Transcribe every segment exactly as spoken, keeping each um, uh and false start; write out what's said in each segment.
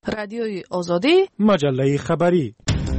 رادیوی آزادی، مجله خبری.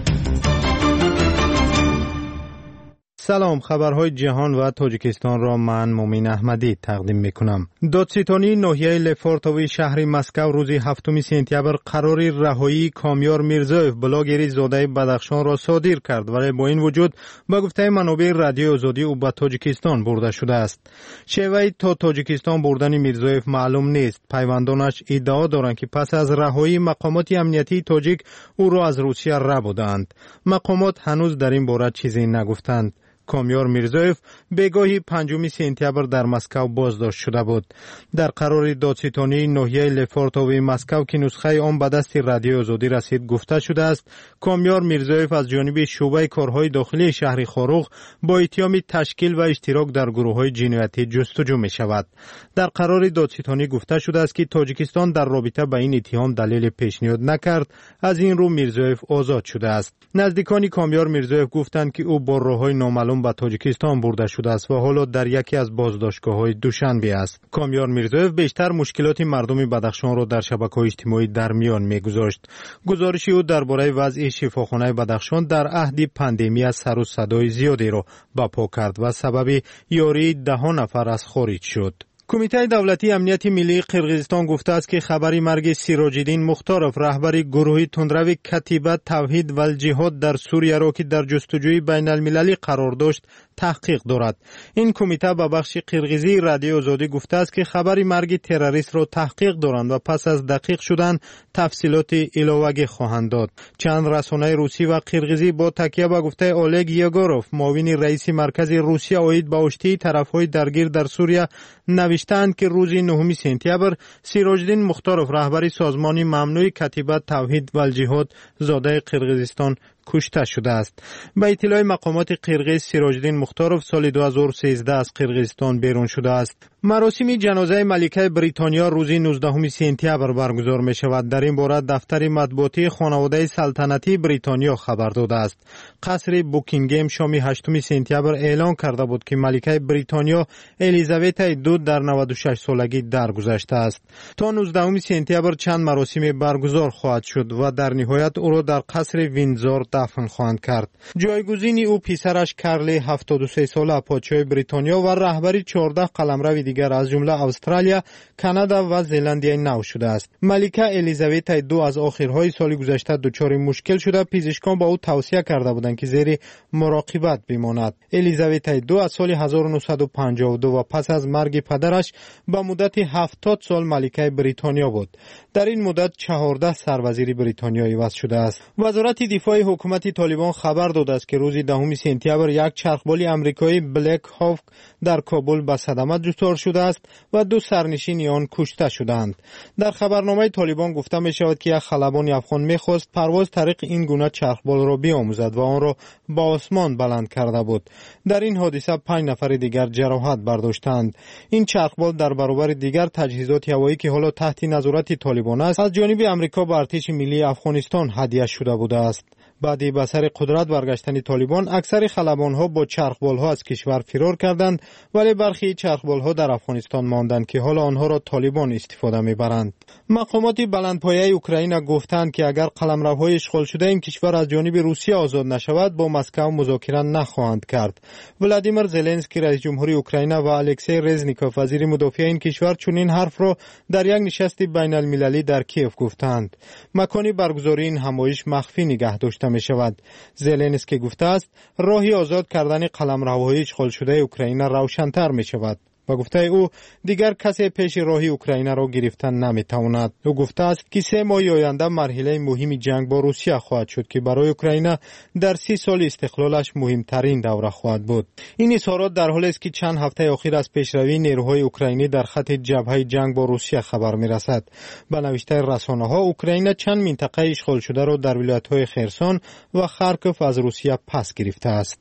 سلام، خبرهای جهان و تاجیکستان را من مومین احمدی تقدیم میکنم. دادستانی ناحیه لفورتوی شهر مسکو روز هفتم سپتامبر قرار رهایی کامیار میرزایف بلاگر زاده بدخشان را صادر کرد، ولی با این وجود به گفته منابع رادیو آزادی او به تاجیکستان برده شده است. شیوه تا تاجیکستان بردن میرزایف معلوم نیست. پیوندانش ادعا دارند که پس از رهایی مقامات امنیتی تاجیک او را از روسیه ربودند. مقامات هنوز در این باره چیزی نگفتند. کامیار میرزایف بگاهی پنجم سپتامبر در مسکو بازداشت شده بود. در قرار دادستانی ناحیه لفورتوی مسکو که نسخه آن به دست رادیو آزادی رسید گفته شده است کامیار میرزایف از جانب شعبه کارهای داخلی شهر خاروغ با اتهام تشکیل و اشتراک در گروه‌های جنایتی جستجو می شود. در قرار دادستانی گفته شده است که تاجیکستان در رابطه با این اتهام دلیل پیشنهاد نکرد، از این رو میرزایف آزاد شده است. نزدیکان کامیار میرزایف گفتند که او با راه‌های نامعلوم به تاجیکستان برده شده است و حالا در یکی از بازداشتگاه‌های دوشنبه است. کامیار میرزایف بیشتر مشکلات مردم بدخشان را در شبکه‌های اجتماعی در میان می‌گذاشت. گزارش او درباره وضع شفاخانه بدخشان در عهد پاندمی سر و صدای زیادی را برپا کرد و سبب یاری ده نفر از خارج شد. کمیته دولتی امنیت ملی قرقیزستان گفته است که خبری مرگ سیراج‌الدین مختارов رهبر گروه تندرو کتیبه توحید و الجهاد در سوریه را که در جستجوی بین المللی قرار داشت تحقیق دارد. این کمیته به بخش قرقیزی رادیو آزادی گفته است که خبری مرگ تروریست را تحقیق دارند و پس از دقیق شدن تفصیلات علاوه خواهند داد. چند رسانه روسی و قرقیزی با تکیه به گفته اولگ یگوروف معاون رئیس مرکز روسیه عاید به آشتی طرف‌های درگیر در سوریه نوشتند که روز نهم سپتامبر سیراج‌الدین مختارov رهبر سازمان ممنوع کتیبه توحید و الجهاد زاده قرقیزستان کشته شده است. به اطلاع مقامات قرقیز سیراج‌الدین مختارov سال دو هزار و سیزده از قرقیزستان بیرون شده است. مراسم جنازه ملکه بریتانیا روز نوزدهم سپتامبر برگزار می شود. در این باره دفتر مطبوعاتی خانواده سلطنتی بریتانیا خبر داده است. قصر بوکینگهم شام هشتم سپتامبر اعلان کرده بود که ملکه بریتانیا الیزابت دو در نود و شش سالگی درگذشته است. تا نوزدهم سپتامبر چند مراسم برگزار خواهد شد و در نهایت او را در قصر ویندزور دفن خواهند کرد. جایگزین او پسرش کارل هفتاد و سه ساله پادشاه بریتانیا و رهبری چهارده قلمرو دیگر از جمله استرالیا، کانادا و زلندیای نو شده است. ملکه الیزابت دو از آخرهای سال گذشته دچار مشکل شده، پزشکان با او توصیه کرده بودند که زیر مراقبت بماند. الیزابت دو از سال هزار و نهصد و پنجاه و دو و پس از مرگ پدرش به مدت هفتاد سال ملکه بریتانیا بود. در این مدت چهارده سروزیر بریتانیا عوض شده است. وزارت دفاع حکومت طالبان خبر داده است که روز دهم سپتامبر یک چرخبال آمریکایی بلک هاوک در کابل به صدمه دچار شده است و دو سرنشین آن کشته شدند. در خبرنامه طالبان گفته می شود که یک خلبان افغان می‌خواست پرواز طریق این گونه چرخبال را بیاموزد و آن را به آسمان بلند کرده بود. در این حادثه پنج نفر دیگر جراحت برداشتند. این چرخبال در برابر دیگر تجهیزات هوایی که حالا تحت نظارت طالبان است از جانب آمریکا به ارتش ملی افغانستان هدیه شده بوده است. بعد به سر قدرت برگشتن طالبان اکثر خلبان‌ها با چرخبال‌ها از کشور فرار کردند، ولی برخی چرخبال‌ها در افغانستان ماندند که حالا آنها را طالبان استفاده می‌برند. مقامات بلندپایه اوکراین گفتند که اگر قلمروهای اشغال شده این کشور از جانب روسیه آزاد نشود با مسکو مذاکره نخواهند کرد. ولادیمیر زلنسکی رئیس جمهوری اوکراین و الکسی رزنیکوف وزیر مدافع این کشور چنین حرف را در یک نشست بین‌المللی در کیف گفتند. مکان برگزاری این همایش مخفی نگه داشته می شود. زلنسکی گفته است راهی آزاد کردن قلمروهای اشغال شده اوکراین روشن‌تر می شود. و گفته او دیگر کسی پیش راهی اوکراین را گرفتن نمی تواند. او گفته است که سه ماه آینده مرحله مهم جنگ با روسیه خواهد شد که برای اوکراین در سی سال استقلالش مهمترین دوره خواهد بود. این اظهارات در حالی است که چند هفته اخیر از پیشروی نیروهای اوکراینی در خط جبهه جنگ با روسیه خبر می رسد. به نوشته رسانه‌ها اوکراین چند منطقه اشغال شده را در ولایت‌های خرسون و خارکوف از روسیه پس گرفته است.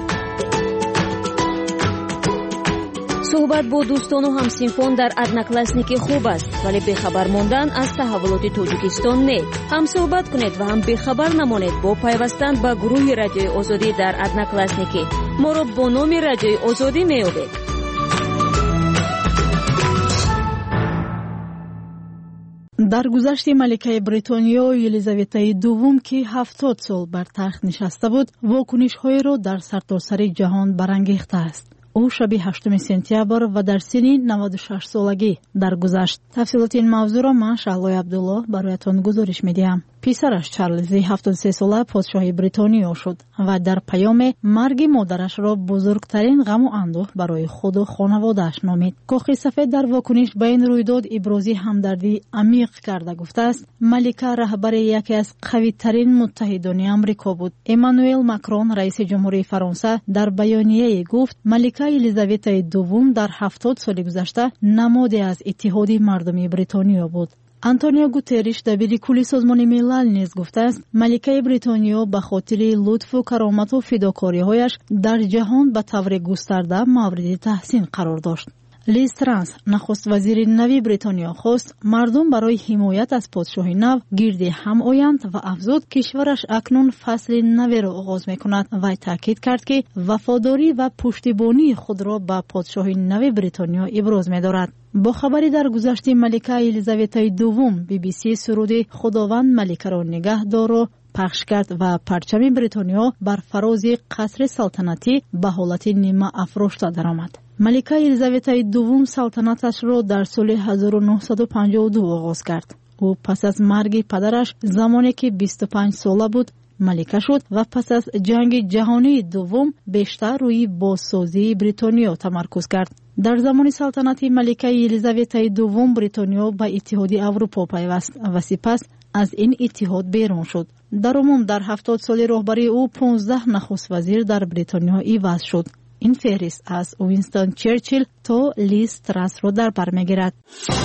صحبت با دوستان و همسنفان در одноклассники خوب است، ولی بخبر ماندن از تحولات تاجیکستان نه. هم صحبت کنید و هم بخبر نمانید با پیوستن به گروه رادیوی آزادی در одноклассники. ما را با نام رادیوی آزادی میابید. در گذشت ملکه بریتانیا یلیزاوتا دوم که هفتاد سال بر تخت نشسته بود، واکنش‌های را در سرتاسر جهان برانگیخته است. او شب هشتم سپتامبر و در سن نود و شش سالگی درگذشت. تفصیلات این موضوع را من شعلای عبدالله برایتان گزارش می‌دهم. پسرش چارلز هفتاد و سه ساله پادشاه بریتانیا شد و در پیام مرگ مادرش را بزرگترین غم و اندوه برای خود و خانواده‌اش نامید. کاخ سفید در واکنش به این رویداد ابراز همدردی عمیق کرده گفته است ملکه رهبر یکی از قوی‌ترین متحدان آمریکا بود. امانوئل ماکرون رئیس جمهوری فرانسه در بیانیه گفت ملکه الیزابت دوم در هفتاد سال گذشته نمادی از اتحاد مردمی بریتانیا بود. آنتونیو گوتریش دبیر کل سازمان ملل نیز گفته است ملکه بریتانیا به خاطر لطف و کرامت و فداکاری‌هایش در جهان به طور گسترده مورد تحسین قرار داشت. لیز ترانس نخست وزیر نوی بریتانیا خواست مردم برای حمایت از پادشاه نو گرد هم آیند و افزود کشورش اکنون فصل نوی را آغاز می‌کند و تاکید کرد که وفاداری و پشتیبانی خود را به پادشاه نوی بریتانیا ابراز می‌دارد. با خبری در گذشت ملکه الیزابت دوم بی بی سی سرود خداوند ملکه را نگه دار را پخش کرد و پرچم بریتانیا بر فراز قصر سلطنتی به حالت نیمه افراشته درآمد. ملکه الیزابت دوم سلطنتش را در سال هزار و نهصد و پنجاه و دو آغاز کرد. او پس از مرگ پدرش زمانی که بیست و پنج ساله بود ملکه شد و پس از جنگ جهانی دوم بیشتر روی بازسازی بریتانیا تمرکز کرد. در زمان سلطنت ملکه الیزابت دوم بریتانیا به اتحاد اروپا پیوست و سپس از این اتحاد بیرون شد. در عموم در هفتاد سال راهبری او پانزده نخست وزیر در بریتانیا عوض شد. این فهرست از وینستون چرچیل تا لیز تراس را در بر می‌گیرد.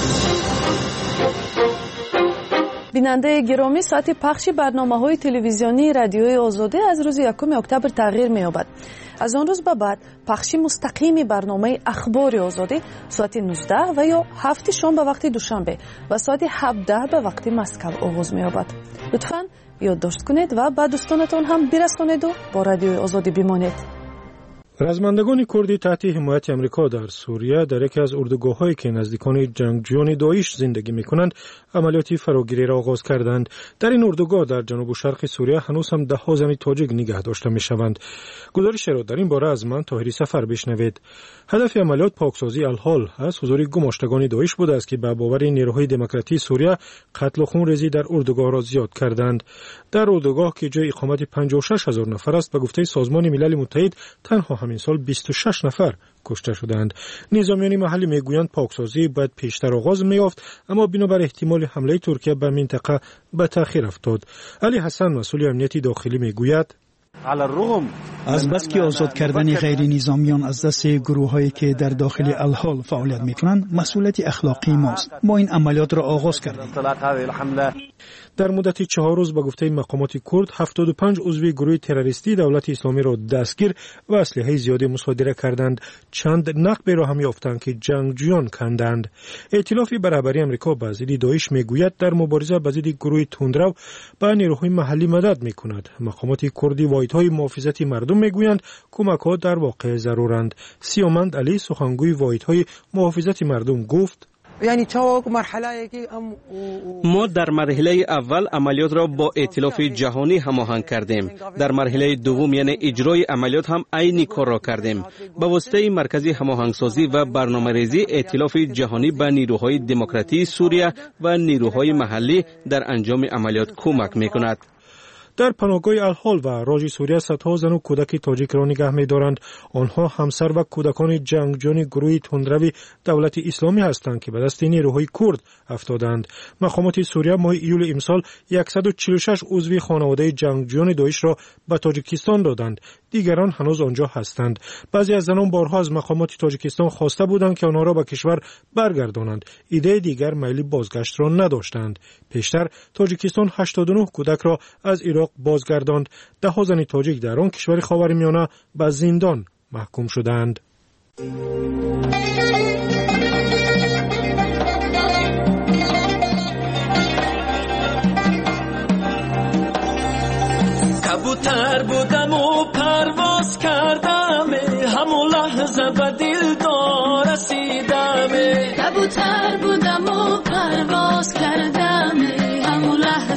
بیننده گرامی، ساعت پخش برنامه‌های تلویزیونی رادیوی آزادی از روز یکم اکتبر تغییر می‌یابد. از آن روز به بعد پخش مستقیم برنامه اخبار آزادی ساعت نوزده و یا هفت شام به وقت دوشنبه و ساعت هفده به وقت مسکو آغاز می‌یابد. لطفاً یادداشت کنید و به دوستانتان هم برسانید و با رادیوی آزادی بمانید. رزمندگان کردی تحت حمایت امریکا در سوریه در یکی از اردوگاه‌هایی که نزدیکان جنگجویان داعش زندگی می‌کنند عملیاتی فراگیری را آغاز کردند. در این اردوگاه در جنوب و شرق سوریه هنوز هم ده‌ها زن تاجیک نگه داشته می‌شوند. گزارش را در این باره از من طاهری سفر بشنوید. هدف عملیات پاکسازی الحال از حضور گماشتگان داعش بوده است که به باور نیروهای دموکراتی سوریه قتل و خونریزی در اردوگاه را زیاد کردند. در اردوگاه که جای اقامت پنجاه و شش هزار نفر است به گفته سازمان ملل متحد تنها همین سال بیست و شش نفر کشته شدند. نظامیان محلی میگویند پاکسازی باید پیشتر آغاز می‌یافت اما بنابر احتمال حمله ترکیه به منطقه به تأخیر افتاد. علی حسن مسئول امنیتی داخلی میگوید از بس که آزاد کردن غیر نظامیان از دست گروه هایی که در داخل الحال فعالیت میکنند مسئولیت اخلاقی ماست. ما این عملیات را آغاز کردیم. در مدت چهار روز به گفته مقامات کرد هفتاد و پنج عضو گروه تروریستی دولت اسلامی را دستگیر و اسلحه زیادی مصادره کردند. چند نقب را هم یافتند که جنگجویان کندند. ائتلاف برابری آمریکا با ضد داعش میگوید در مبارزه با ضد گروه تندرو به نیروهای محلی مدد میکند. مقامات کردی واحدهای محافظت مردم میگویند کمک‌ها در واقع ضرورند. سیامند علی سخنگوی واحدهای محافظت مردم گفت ما در مرحله اول عملیات را با ائتلاف جهانی هماهنگ کردیم. در مرحله دوم یعنی اجرای عملیات هم عین کار را کردیم. با واسطه مرکز هماهنگسازی و برنامه‌ریزی ائتلاف جهانی به نیروهای دموکراتی سوریه و نیروهای محلی در انجام عملیات کمک می‌کند. در پناهگاه الحال و راج سوریه صدها زن و کودک تاجیک را نگه می‌دارند. آنها همسر و کودکان جنگجویان گروه تندروی دولت اسلامی هستند که به دست نیروهای کرد افتادند. مقامات سوریه ماه ایول امسال صد و چهل و شش عضو خانواده جنگجویان داعش را به تاجیکستان دادند. دیگران هنوز آنجا هستند. بعضی از زنان بارها از مقامات تاجیکستان خواسته بودند که آنها را به کشور برگردانند. ایده دیگر میل بازگشت را نداشتند. پیشتر تاجیکستان هشتاد و نه کودک را از عراق بازگرداند. ده ها زن تاجیک در آن کشور خاورمیانه به زندان محکوم شدند. کبوتر بودم و پرواز کردم همون لحظه به دلدار رسیدم. کبوتر بودم و پرواز کردم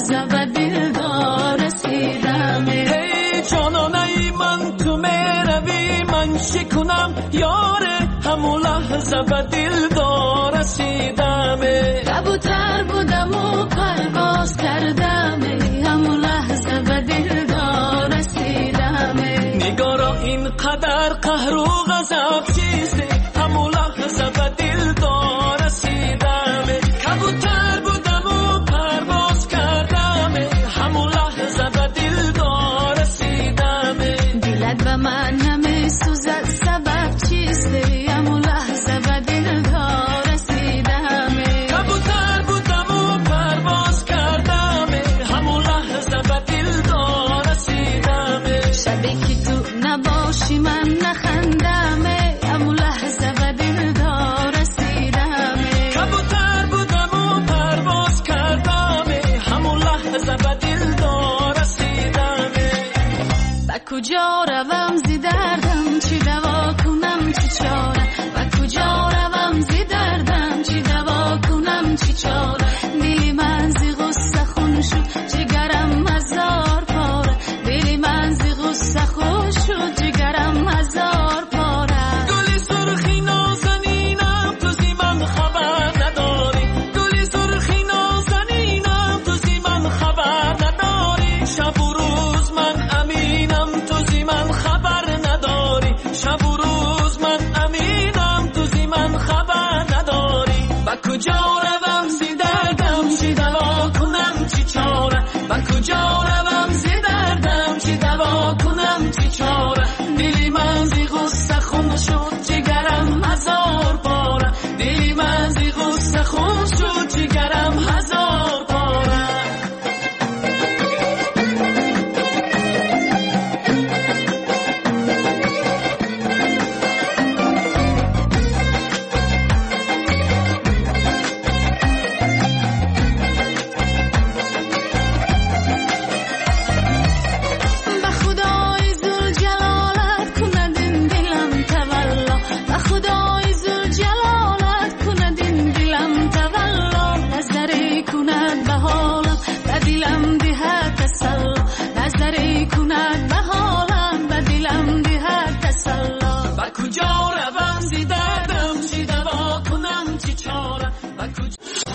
لحظه و دلدار رسیدم هی جانانه من تو میروی من شکنم یار همون لحظه و دلدار رسیدم کبوتر بودم و پرواز کردم همون لحظه و دلدار رسیدم نگارا اینقدر قهر و غضب چیزه همون لحظه و دلدار رسیدم کبوتر بودم و پرواز کردم همون لحظه و دلدار رسیدم دلت به من نمیسوزد سبب چیسته همون لحظه و دلدار رسیدم کبوتر بودم و پرواز کردم همون لحظه و دلدار رسیدم شبی که تو نباشی من نخندم همون لحظه و دلدار رسیدم کبوتر بودم و پرواز کردم همون لحظه و دلدار رسیدم با کجا روم زی دردم چی دوا کنم چی چاره با کجا روم زی دردم چی دوا کنم چی چاره دلی من زی غصه خون شد جگرم هزار پاره دلی من زی غصه خون شد جگرم هزار پاره گلی سرخی نازنینم تو زی من خبر نداری گلی سرخی نازنینم تو زی من خبر نداری شب و روز من امینم تو زی من خبر نداری شب و روز من امینم تو زی من خبر نداری با کجا روم زی دردم چی دوا کنم چی چاره با کجا روم زی دردم چی دوا کنم چی چاره دلی من زی غصه خون شد جگرم هزار پاره دلی من زی غصه خون شد جگرم هزار پاره به خدای ذوالجلالت کند این دلم تولا به خدای ذوالجلالت کند این دلم تولا نظری کند به حالم به دلم دهد تسلا نظری کند به حالم به دلم دهد تسلا با کجا روم زی دردم چی دوا کنم چی چاره با کجا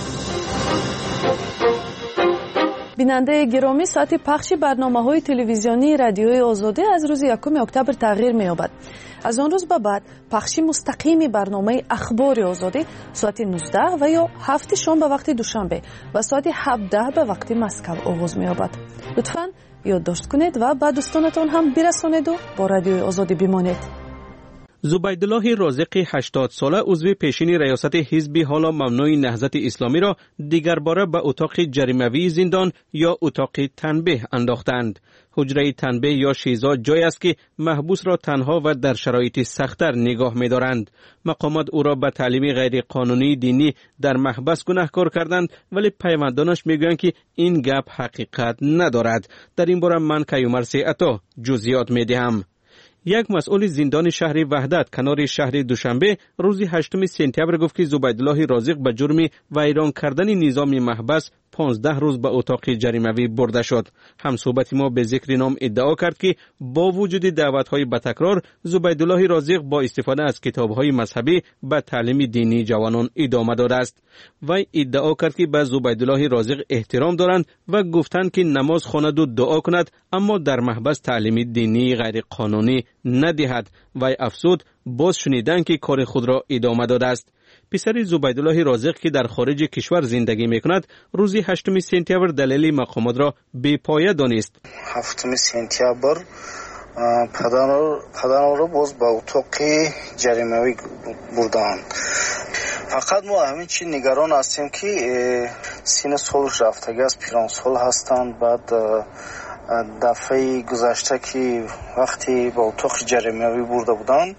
بیننده گرامی، ساعت پخش برنامه‌های تلویزیونی رادیوی آزادی از روز یکم اکتبر تغییر می‌یابد. از آن روز به بعد پخش مستقیم برنامه اخبار آزادی ساعت نوزده و یا هفت شام به وقت دوشنبه و ساعت هفده به وقت مسکو آغاز می‌یابد. لطفاً یادداشت کنید و به دوستانتان هم برسانید و با رادیوی آزادی بمانید. زبیدالله رازق هشتاد ساله عضو پیشین ریاست حزب حالا ممنوع نهضت اسلامی را دیگر باره به اتاق جریموی زندان یا اتاق تنبیه انداختند. حجره تنبیه یا شیزا جایی است که محبوس را تنها و در شرایط سخت‌تر نگاه می‌دارند. مقامات او را به تعلیم غیر قانونی دینی در محبس گناهکار کردند، ولی پیوندانش میگویند که این گپ حقیقت ندارد. در این باره من کیومرث عطا جزئیات میدهم. یک مسئول زندان شهر وحدت کنار شهر دوشنبه روز هشتم سپتامبر گفت که زبیدالله رازق به جرم ویران کردن نظام محبس پانزده روز به اتاق جریموی برده شد. همصحبت ما به ذکر نام ادعا کرد که با وجود دعوت‌های به تکرار زبیدالله رازق با استفاده از کتاب‌های مذهبی به تعلیم دینی جوانان ادامه داده است. وی ادعا کرد که به زبیدالله رازق احترام دارند و گفتند که نماز خواند و دعا کند، اما در محبس تعلیم دینی غیر قانونی ندهد. وی افزود باز شنیدن که کار خود را ادامه داده است. پسر زبیدالله رازق که در خارج کشور زندگی میکند روز هشتم سپتامبر دلیل مقامات را بی پایه دانست. هفتم سپتامبر پدرم پدرم را باز به اتاق جریموی بردند. فقط ما همین چی نگران هستیم که سین سالش رفتگی از پیران سال هستند. بعد دفعه گذشته که وقتی به اتاق جریموی برده بودند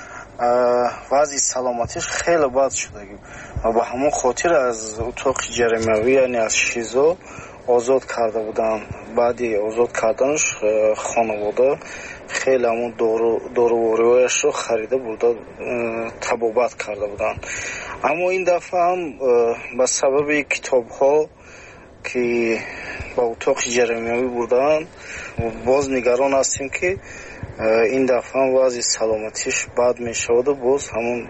وضع سلامتیش خیلی بد شده و به همون خاطر از اتاق جریموی یعنی از شیزا آزاد کرده بودن. بعدی آزاد کردنش خانواده خیلی همون دارووریش رو خریده بوده طبابت کرده بودن. اما این دفعه هم به سبب کتاب ها که با اتاق جرامیوی بردن. باز نگران هستیم که این دفعه وضع سلامتیش بد میشود و باز همون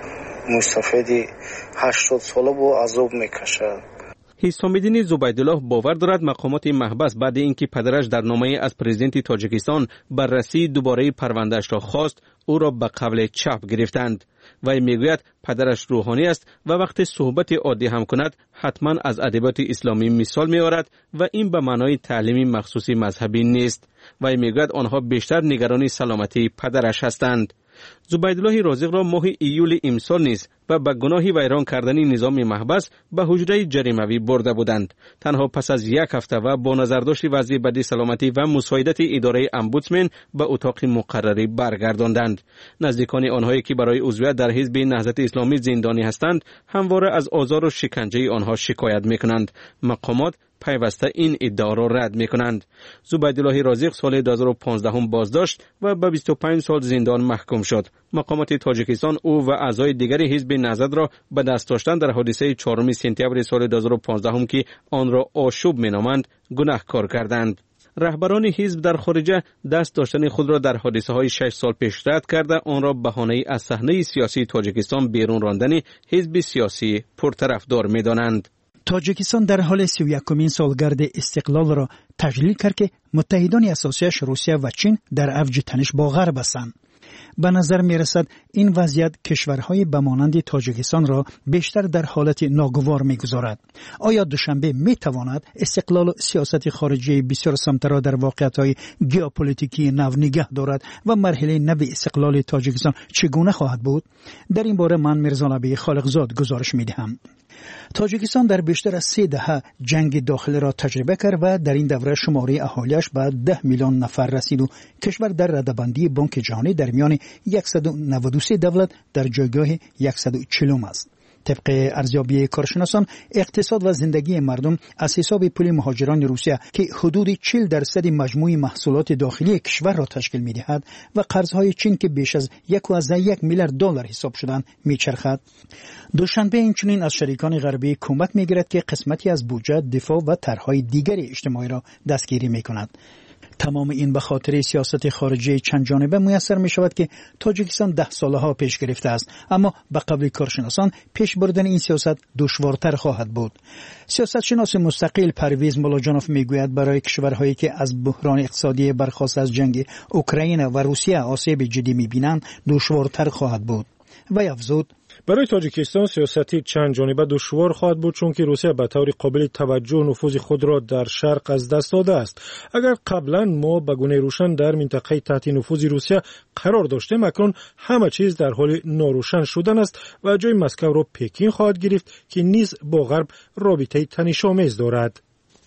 مستفیدی هشتاد ساله با عذاب میکشد. حسامالدین زبیدالله باور دارد مقامات محبس بعد اینکه پدرش در نامه از پرزیدنت تاجیکستان بررسی دوباره پروندهش را خواست، او را به قبل چاپ گرفتند. وی میگوید پدرش روحانی است و وقتی صحبت عادی هم کند حتما از ادبیات اسلامی مثال میآورد و این به معنای تعلیمی مخصوصی مذهبی نیست. وی میگوید آنها بیشتر نگران سلامتی پدرش هستند. زبیدالله رازق را ماه ایول امسال نیز و به گناه ویران کردن نظام محبس به حجره جریموی برده بودند. تنها پس از یک هفته و با نظرداشت وضع بدی سلامتی و مساعدت اداره امبودسمن به اتاق مقرری برگرداندند. نزدیکان آنهایی که برای عضویت در حزب نهضت اسلامی زندانی هستند همواره از آزار و شکنجه آنها شکایت میکنند. مقامات پیوسته این ادعا را رد میکنند. زبیدالله رازق سال دو هزار و پانزده هم بازداشت و به بیست و پنج سال زندان محکوم شد. مقامات تاجیکستان او و اعضای دیگر حزب نهضت را به دست داشتن در حادثه چهارم سپتامبر سال دو هزار و پانزده هم که آن را آشوب مینامند گناهکار کردند. رهبران حزب در خارجه دست داشتن خود را در حادثه های شش سال پیش رد کرده آن را بهانه از صحنه سیاسی تاجیکستان بیرون راندن حزب سیاسی پرطرفدار می‌دانند. تاجیکستان در حال سی و یکمین سالگرد استقلال را تجلیل کرد که متحدان اساسیش روسیه و چین در اوج تنش با غرب هستند. به نظر می رسد این وضعیت کشورهای بمانند تاجیکستان را بیشتر در حالت ناگوار می گذارد. آیا دوشنبه می تواند استقلال سیاست خارجی بسیار سمت را در واقعیت‌های ژئوپلیتیکی نو نگه دارد و مرحله نو استقلال تاجیکستان چگونه خواهد بود؟ در این باره من میرزا نبی خالقزاد گزارش می دهم. تاجیکستان در بیشتر از سه دهه جنگ داخلی را تجربه کرد و در این دوره شماره اهالیش به ده میلیون نفر رسید و کشور در رده‌بندی بانک جهانی در میان صد و نود و سه دولت در جایگاه صد و چهل است. طبق ارزیابی کارشناسان اقتصاد و زندگی مردم از حساب پول مهاجران روسیه که حدود چهل درصد مجموع محصولات داخلی کشور را تشکیل می‌دهد و قرض‌های چین که بیش از یک و یک میلیارد دلار حساب شدن می‌چرخد. دوشنبه اینچنین از شریکان غربی کمک می‌گیرد که قسمتی از بودجه دفاع و طرح‌های دیگری اجتماعی را دستگیری می‌کند. تمام این به خاطر سیاست خارجی چند جانبه میسر می شود که تاجیکستان ده ساله ها پیش گرفته است، اما به قول کارشناسان پیش بردن این سیاست دشوارتر خواهد بود. سیاست شناس مستقل پرویز ملاجانوف می گوید برای کشورهایی که از بحران اقتصادی برخاست از جنگ اوکراین و روسیه آسیب جدی می بینند دشوارتر خواهد بود. و افزود برای تاجیکستان سیاستی چند جانبه دشوار خواهد بود چون که روسیه به طور قابل توجه نفوذ خود را در شرق از دست داده است. اگر قبلا ما به گونه روشن در منطقه تحت نفوذ روسیه قرار داشتیم، اکنون همه چیز در حال ناروشن شدن است و جای مسکو را پکین خواهد گرفت که نیز با غرب رابطه تنش‌آمیز دارد.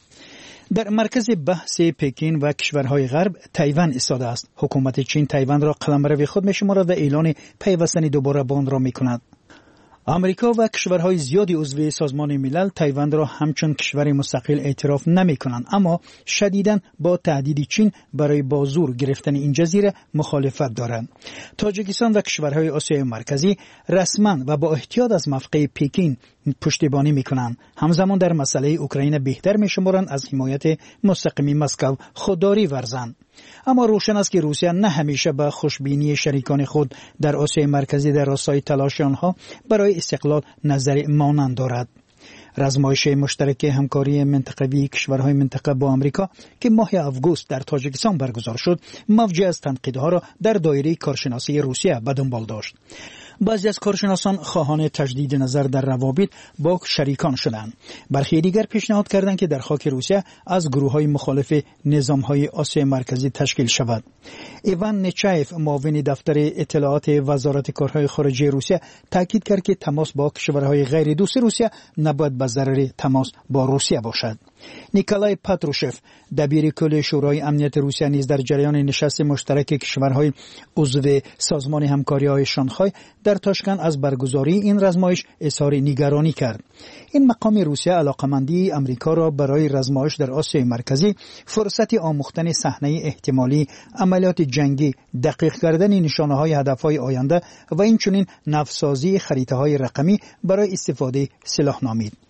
در مرکز بحث پکین و کشورهای غرب تایوان ایستاده است. حکومت چین تایوان را قلمرو خود می‌شمارد و اعلان پیوستن دوباره به آن را می‌کند. آمریکا و کشورهای زیادی عضو سازمان ملل تایوان را همچون کشور مستقل اعتراف نمی‌کنند، اما شدیداً با تهدید چین برای با زور گرفتن این جزیره مخالفت دارند. تاجیکستان و کشورهای آسیای مرکزی رسما و با احتیاط از موقع پکین پشتیبانی می‌کنند. همزمان در مسئله اوکراین بهتر می‌شمارند از حمایت مستقیم مسکو خودداری ورزند. اما روشن است که روسیه نه همیشه به خوشبینی شریکان خود در آسیای مرکزی در راستای تلاش آنها برای استقلال نظر مانند دارد. رزمایش مشترک همکاری منطقوی کشورهای منطقه با آمریکا که ماه آگوست در تاجیکستان برگزار شد، موجه از تنقیدها را در دایره کارشناسی روسیه به دنبال داشت. بعضی از کارشناسان خواهان تجدید نظر در روابط با شریکان شدند. برخی دیگر پیشنهاد کردند که در خاک روسیه از گروه‌های مخالف نظام‌های آسیای مرکزی تشکیل شود. ایوان نیچایف معاون دفتر اطلاعات وزارت کارهای خارجه روسیه تاکید کرد که تماس با کشورهای غیر دوست روسیه نباید به ضرر تماس با روسیه باشد. نیکولای پاتروشف دبیر کل شورای امنیت روسیه نیز در جریان نشست مشترک کشورهای عضو سازمان همکاری‌های شانگهای در تاشکند از برگزاری این رزمایش اظهار نگرانی کرد. این مقام روسیه علاقمندی آمریکا را برای رزمایش در آسیای مرکزی فرصت آموختن صحنه احتمالی عملیات جنگی، دقیق کردن نشانه‌های هدف‌های آینده و اینچنین نوسازی خریطه‌های رقمی برای استفاده سلاح نامید.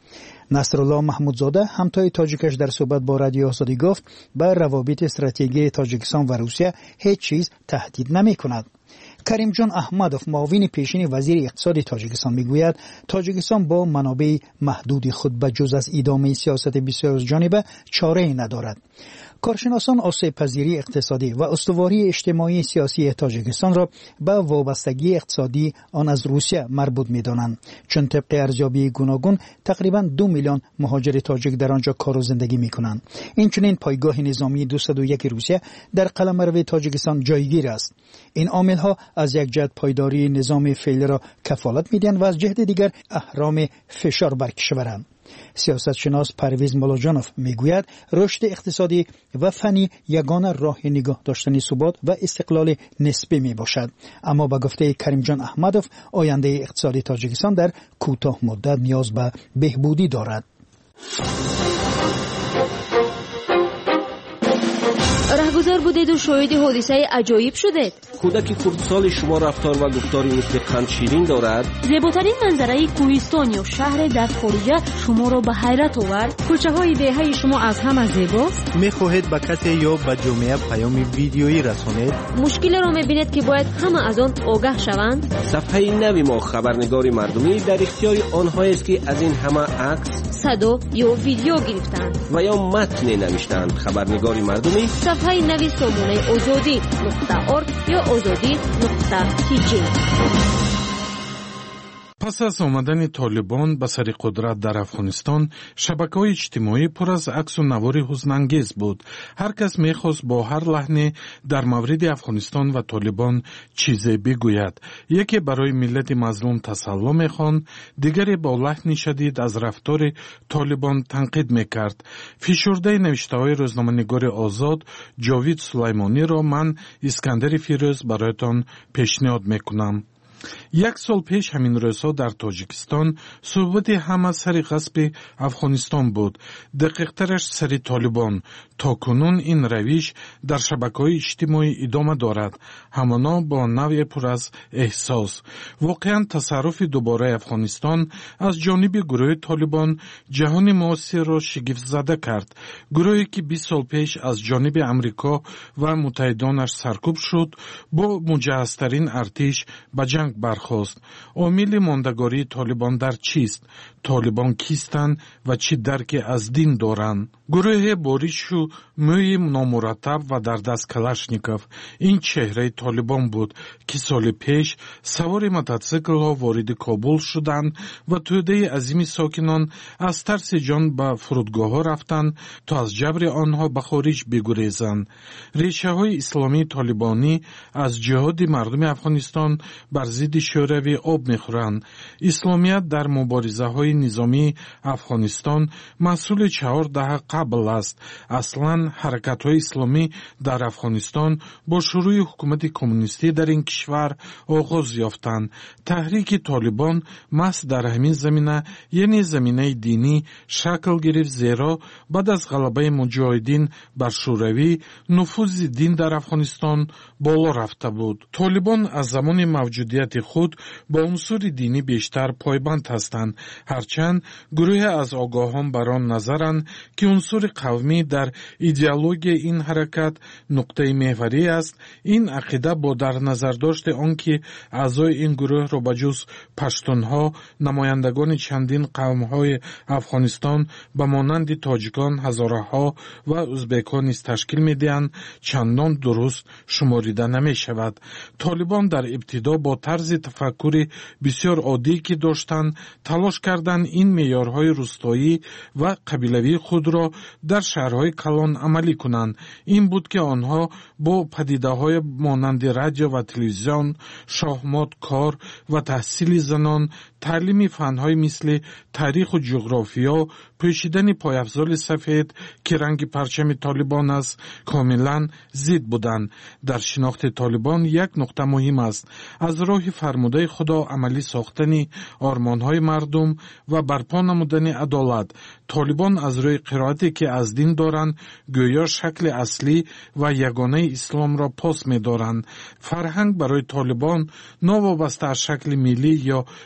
نصرالله محمودزاده همتای تاجیکش در صحبت با رادیو آزادی گفت به روابط استراتژیکی تاجیکستان و روسیه هیچ چیز تهدید نمی کند. کریم جان احمدوف معاون پیشین وزیر اقتصاد تاجیکستان میگوید تاجیکستان با منابع محدود خود به جز از ادامه سیاست بسیار جانبه چاره‌ای ندارد. کارشناسان آسیب پذیری اقتصادی و استواری اجتماعی سیاسی تاجیکستان را به وابستگی اقتصادی آن از روسیه مربوط می‌دانند، چون طبق ارزیابی گوناگون تقریباً دو میلیون مهاجر تاجیک در آنجا کار و زندگی می‌کنند. اینچنین پایگاه نظامی دویست و یک روسیه در قلمرو تاجیکستان جایگیر است. این عامل‌ها از یک جهت پایداری نظام فعلی را کفالت می‌دهند و از جهت دیگر اهرام فشار بر کشورند. سیاستشناس پرویز ملاجانوف میگوید رشد اقتصادی و فنی یگانه راه نگاه داشتن ثبات و استقلال نسبی می باشد، اما با گفته کریم جان احمدوف آینده اقتصادی تاجیکستان در کوتاه مدت نیاز به بهبودی دارد. رهگذر بودید و شاهد حادثه عجایب شدید. کودک خردسال شما رفتار و گفتاری مثل قند شیرین دارد. زیباترین منظره کوهستان یا شهر در خارج شما را به حیرت آورد. کوچه های دهه شما از همه زیباست. میخواهید به کسی یا به جامعه پیام ویدیویی رسانید؟ مشکل را میبینید که باید همه از آن آگاه شوند. صفحه نوی ما خبرنگار مردمی در اختیار آنهایی است که از این همه عکس، صدا یا ویدیو گرفتند و یا متن نوشتند. خبرنگار مردمی صفحه نوی سامانه آزادی نقطه ارگ یا آزادی نقطه تی جی. پس از آمدن طالبان به سر قدرت در افغانستان، شبکه‌های اجتماعی پر از عکس و نوار حزن‌انگیز بود. هر کس می‌خواست با هر لحنی در مورد افغانستان و طالبان چیزی بگوید. یکی برای ملت مظلوم تسلی می‌خواند، دیگری با لحنی شدید از رفتار طالبان تنقید می‌کرد. فشرده نوشته‌های روزنامه‌نگار آزاد جاوید سلیمانی را من اسکندر فیروز برایتان پیشنهاد می‌کنم. یک سال پیش همین روزها در تاجیکستان صحبت همه سر غصب افغانستان بود، دقیق‌ترش سر طالبان. تا کنون این روش در شبکه‌های اجتماعی ادامه دارد، همانا با نوع پر از احساس. واقعا تصرف دوباره افغانستان از جانب گروه طالبان جهان معاصر را شگفت زده کرد. گروهی که بیست سال پیش از جانب امریکا و متحدانش سرکوب شد، با مجهزترین ارتش به جنگ برخاست. عامل ماندگاری طالبان در چیست؟ طالبان کیستند و چی درکی از دین دارند؟ گروه باریشو موی نامرتب و در دست کلاشنیکوف این چهره طالبان بود که سال پیش سوار موتورسیکل ها وارد کابل شدند و توده عظیم ساکنان از ترس جان به فرودگاه ها رفتند تا از جبر آنها به خارج بگریزند. ریشه های اسلامی طالبانی از جهاد مردم افغانستان بر ضد شوروی آب میخورند. اسلامیت در مبارزه های نظامی افغانستان مسئول چهار دهه قبل است. اصلا حرکت های اسلامی در افغانستان با شروع حکومت کمونیستی در این کشور آغاز یافتند. تحریک طالبان محض در همین زمینه، یعنی زمینه دینی، شکل گرفت، زیرا بعد از غلبه مجاهدین بر شوروی نفوذ دین در افغانستان بالا رفته بود. طالبان از زمان موجودیت خود با عنصر دینی بیشتر پایبند هستند، هرچند گروه از آگاهان بر آن نظرند که عنصر قومی در ایدئولوژی این حرکت نقطه محوری است. این عقیده با در نظر داشت آنکه اعضای این گروه را بجز پشتونها، نمایندگان چندین قوم‌های افغانستان به مانند تاجیکان، هزاره‌ها و ازبکان نیز تشکیل می‌دهند، چندان درست شماریده نمی‌شود. طالبان در ابتدا با طرز تفکر بسیار عادی که داشتند تلاش کردند این معیارهای روستایی و قبیلوی خود را در شهرهای کلان عملی کنند. این بود که آنها با پدیده‌های مانند رادیو و تلویزیون، شاهمات، کار و تحصیل زنان، تعلیم فن‌های مثل تاریخ و جغرافیا، پوشیدن پایافزال سفید که رنگ پرچم طالبان است، کاملا ضد بودند. در شناخت طالبان یک نکته مهم است: از راه فرموده خدا عملی ساختن آرمان‌های مردم و برپا نمودن عدالت. طالبان از روی قرائتی که از دین دارند گویا شکل اصلی و یگانه اسلام را پاس می دارند. فرهنگ برای طالبان نوابسته از شکل ملی یا غیر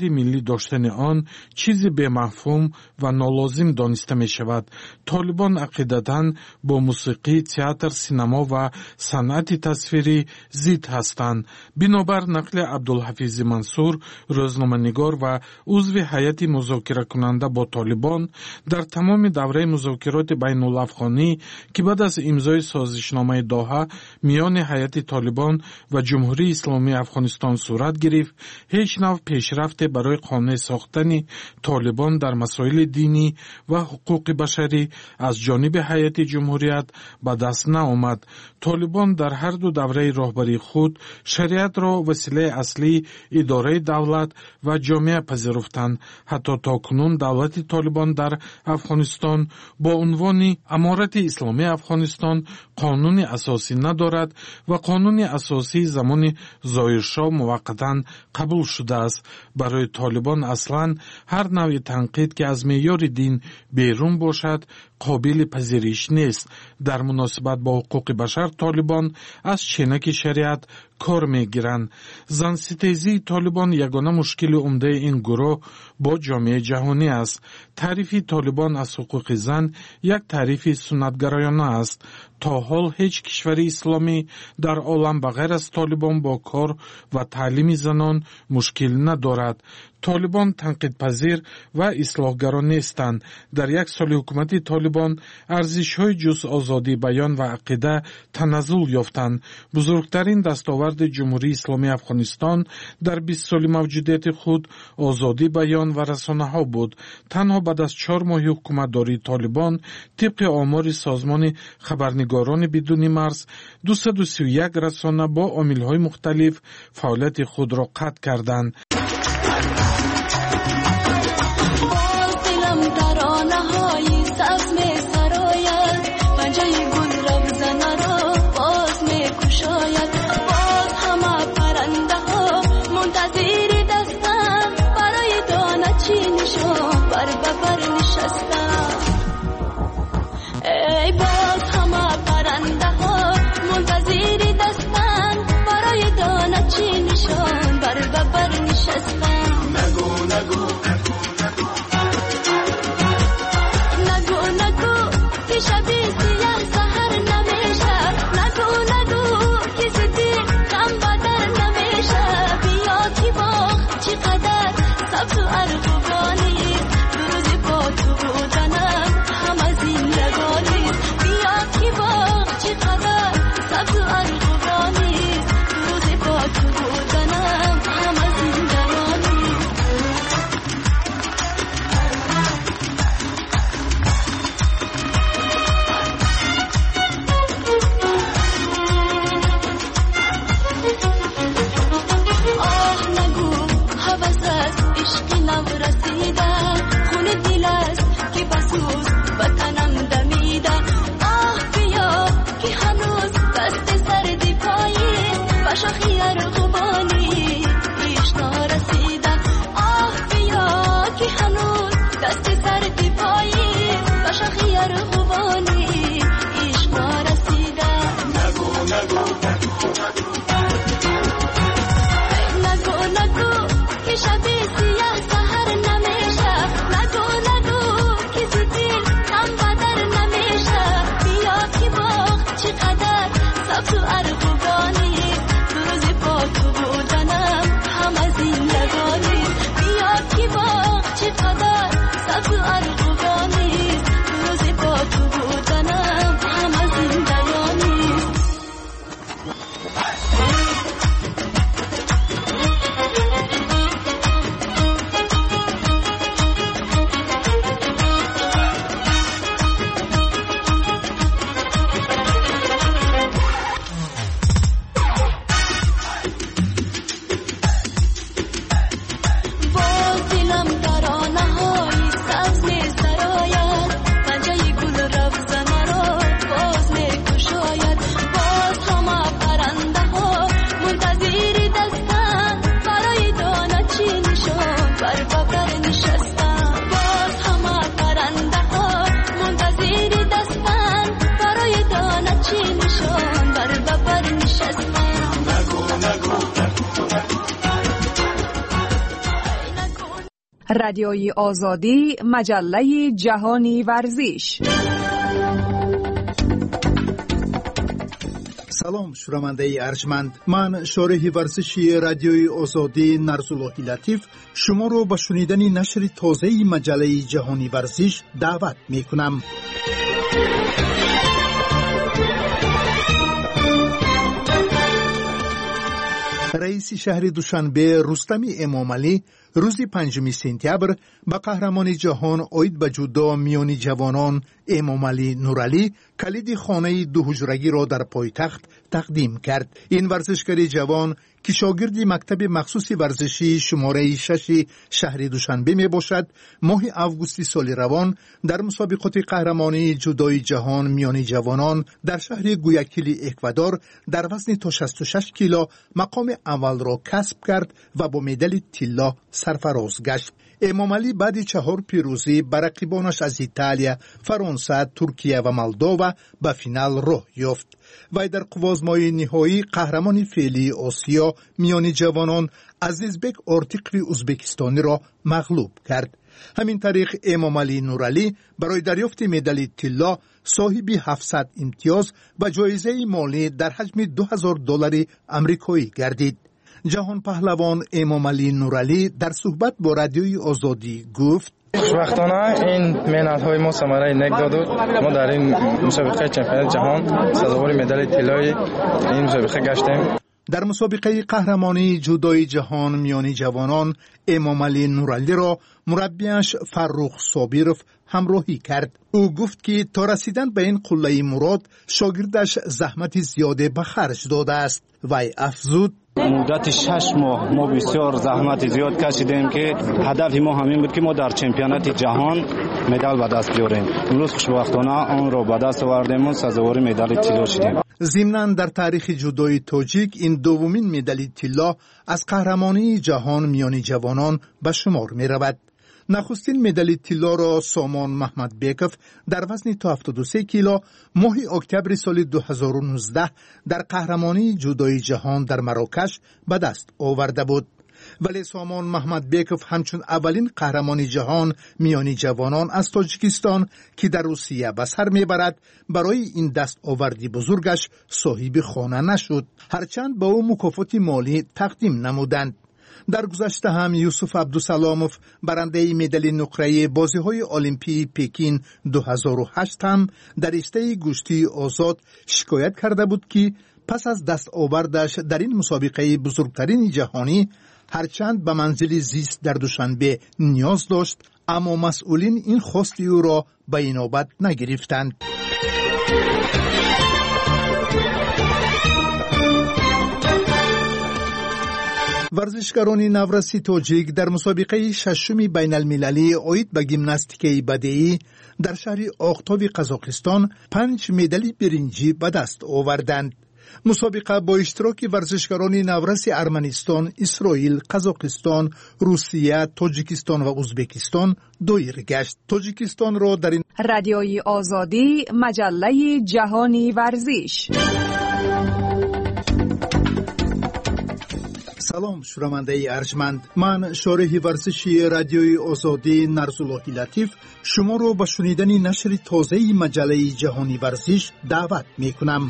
غیر ملی داشتن آن چیزی به مفهوم و نالازم دانسته می شود. طالبان عقیدتاً با موسیقی، تئاتر، سینما و صنعت تصویری ضد هستند. بنابر نقل عبدالحفیظ منصور، روزنامه‌نگار و عضو هیئت مذاکره کننده با طالبان، در تمام دوره مذاکرات بین الافغانی که بعد از امضای سازشنامه دوحه میان هیئت طالبان و جمهوری اسلامی افغانستان صورت گرفت، هیچ نوع پیشرفت برای قانع ساختن طالبان در مسائل دینی و حقوق بشری از جانب هیئت جمهوریت به دست نآمد. طالبان در هر دو دوره راهبری خود شریعت را وسیله اصلی اداره دولت و جامعه پذیرفتند. حتی تاکنون دولت طالبان در افغانستان با عنوان امارت اسلامی افغانستان قانون اساسی ندارد و قانون اساسی زمان ظاهرشاه موقتا قبول شده است. برای طالبان اصلا هر نوع تنقید که از معیار دین بیرون باشد قابل پذیرش نیست. در مناسبت با حقوق بشر طالبان از چینک شریعت کار میگیرند. زن ستیزی طالبان یگانه مشکل عمده این گروه با جامعه جهانی است. تعریف طالبان از حقوق زن یک تعریف سنتگرایانه است. تا حال هیچ کشور اسلامی در عالم بغیر از طالبان با کار و تعلیم زنان مشکل ندارد. طالبان تنقید پذیر و اصلاحگران نیستند. در یک سال حکومت طالبان ارزش‌های جز آزادی بیان و عقیده تنزل یافتند. بزرگترین دستاورد جمهوری اسلامی افغانستان در بیست سال موجودیت خود آزادی بیان و رسانه‌ها بود. تنها بعد از چهار ماه حکومتداری طالبان طبق آمار سازمان خبرنگاران بدون مرز دویست و سی و یک رسانه با عامل‌های مختلف فعالیت خود را قطع کردند. رادیوی آزادی، مجله جهانی ورزش. سلام شنونده ارجمند، من شارح ورزشی رادیوی آزادی نرسالله لطیف شما رو به شنیدن نشر تازه مجله جهانی ورزش دعوت می کنم. رئیس شهر دوشنبه رستم امامعلی روز پنجم سپتامبر به قهرمان جهان اوید به جودو میان جوانان امامعلی نورعلی کلید خانه دو حجرگی را در پایتخت تقدیم کرد. این ورزشکار جوان که شاگرد مکتب مخصوص ورزشی شماره شش شهر دوشنبه می باشد، ماه آگوست سال روان در مسابقات قهرمانی جودوی جهان میان جوانان در شهر گویاکیل اکوادور در وزن تا شصت و شش کیلو مقام اول را کسب کرد و با مدال طلا سرفراز گشت. امامعلی بعد چهار پیروزی بر رقیبانش از ایتالیا، فرانسه، ترکیه و مولدووا به فینال راه یافت. وی در قوازمای نهایی قهرمان فعلی آسیا میان جوانان عزیزبک آرتیقوی ازبکستانی را مغلوب کرد. همین طریق امامعلی نورعلی برای دریافت مدال طلا صاحب هفتصد امتیاز و جایزه مالی در حجم دو هزار دلار آمریکایی گردید. جهان پهلوان امامعلی نورعلی در صحبت با رادیوی آزادی گفت: خوشبختانه این مهنت‌های ما ثمره نیک داد. ما در این مسابقه چمپیونات جهان سزاوار مدال طلای این مسابقه گشتیم. در مسابقه قهرمانی جودوی جهان میان جوانان امامعلی نورعلی را مربیش فرخ صابرов همراهی کرد. او گفت که تا رسیدن به این قله مراد شاگردش زحمت زیاده به خرج داده است. وی افزود: مدت شش ماه ما بسیار زحمت زیاد کشیدیم که هدف ما همین بود که ما در چمپیونات جهان مدال به دست بیاریم. امروز خوشبختانه آن را به دست آوردیم و سزاوار مدال طلا شدیم. ضمناً در تاریخ جودوی تاجیک این دومین مدال طلا از قهرمانی جهان میان جوانان به شمار می رود. نخستین مدال طلا را سامان محمد بیکف در وزن تا هفتاد و سه کیلو ماه اکتبر سال دو هزار و نوزده در قهرمانی جودوی جهان در مراکش به دست آورده بود. ولی سامان محمد بیکف همچون اولین قهرمانی جهان میانی جوانان از تاجیکستان که در روسیه به سر میبرد برای این دست آوردی بزرگش صاحب خانه نشد، هرچند به او مکافات مالی تقدیم نمودند. در گذشته هم یوسف عبدالسلاموف برنده مدال نقره بازی‌های المپی پکین دو هزار و هشت هم در رشته گوشتی آزاد شکایت کرده بود که پس از دست آوردش در این مسابقه بزرگترین جهانی هرچند به منزل زیست در دوشنبه نیاز داشت، اما مسئولین این خواست او را به اینابت نگرفتند. ورزشکاران نورسی تاجیک در مسابقه ششم بین المللی اوید به گیمناستیک بدیعی در شهر آختاب قزاقستان پنج مدال برنجی به دست آوردند. مسابقه با اشتراک ورزشکاران نورس ارمنستان، اسرائیل، قزاقستان، روسیه، تاجیکستان و ازبکستان دایر گشت. تاجیکستان را در این رادیوی آزادی، مجله جهانی ورزش. سلام شنونده ارجمند، من شارح ورزشی رادیوی آزادی نرسالله لطیف شما رو به شنیدن نشر تازه مجله جهانی ورزش دعوت می کنم.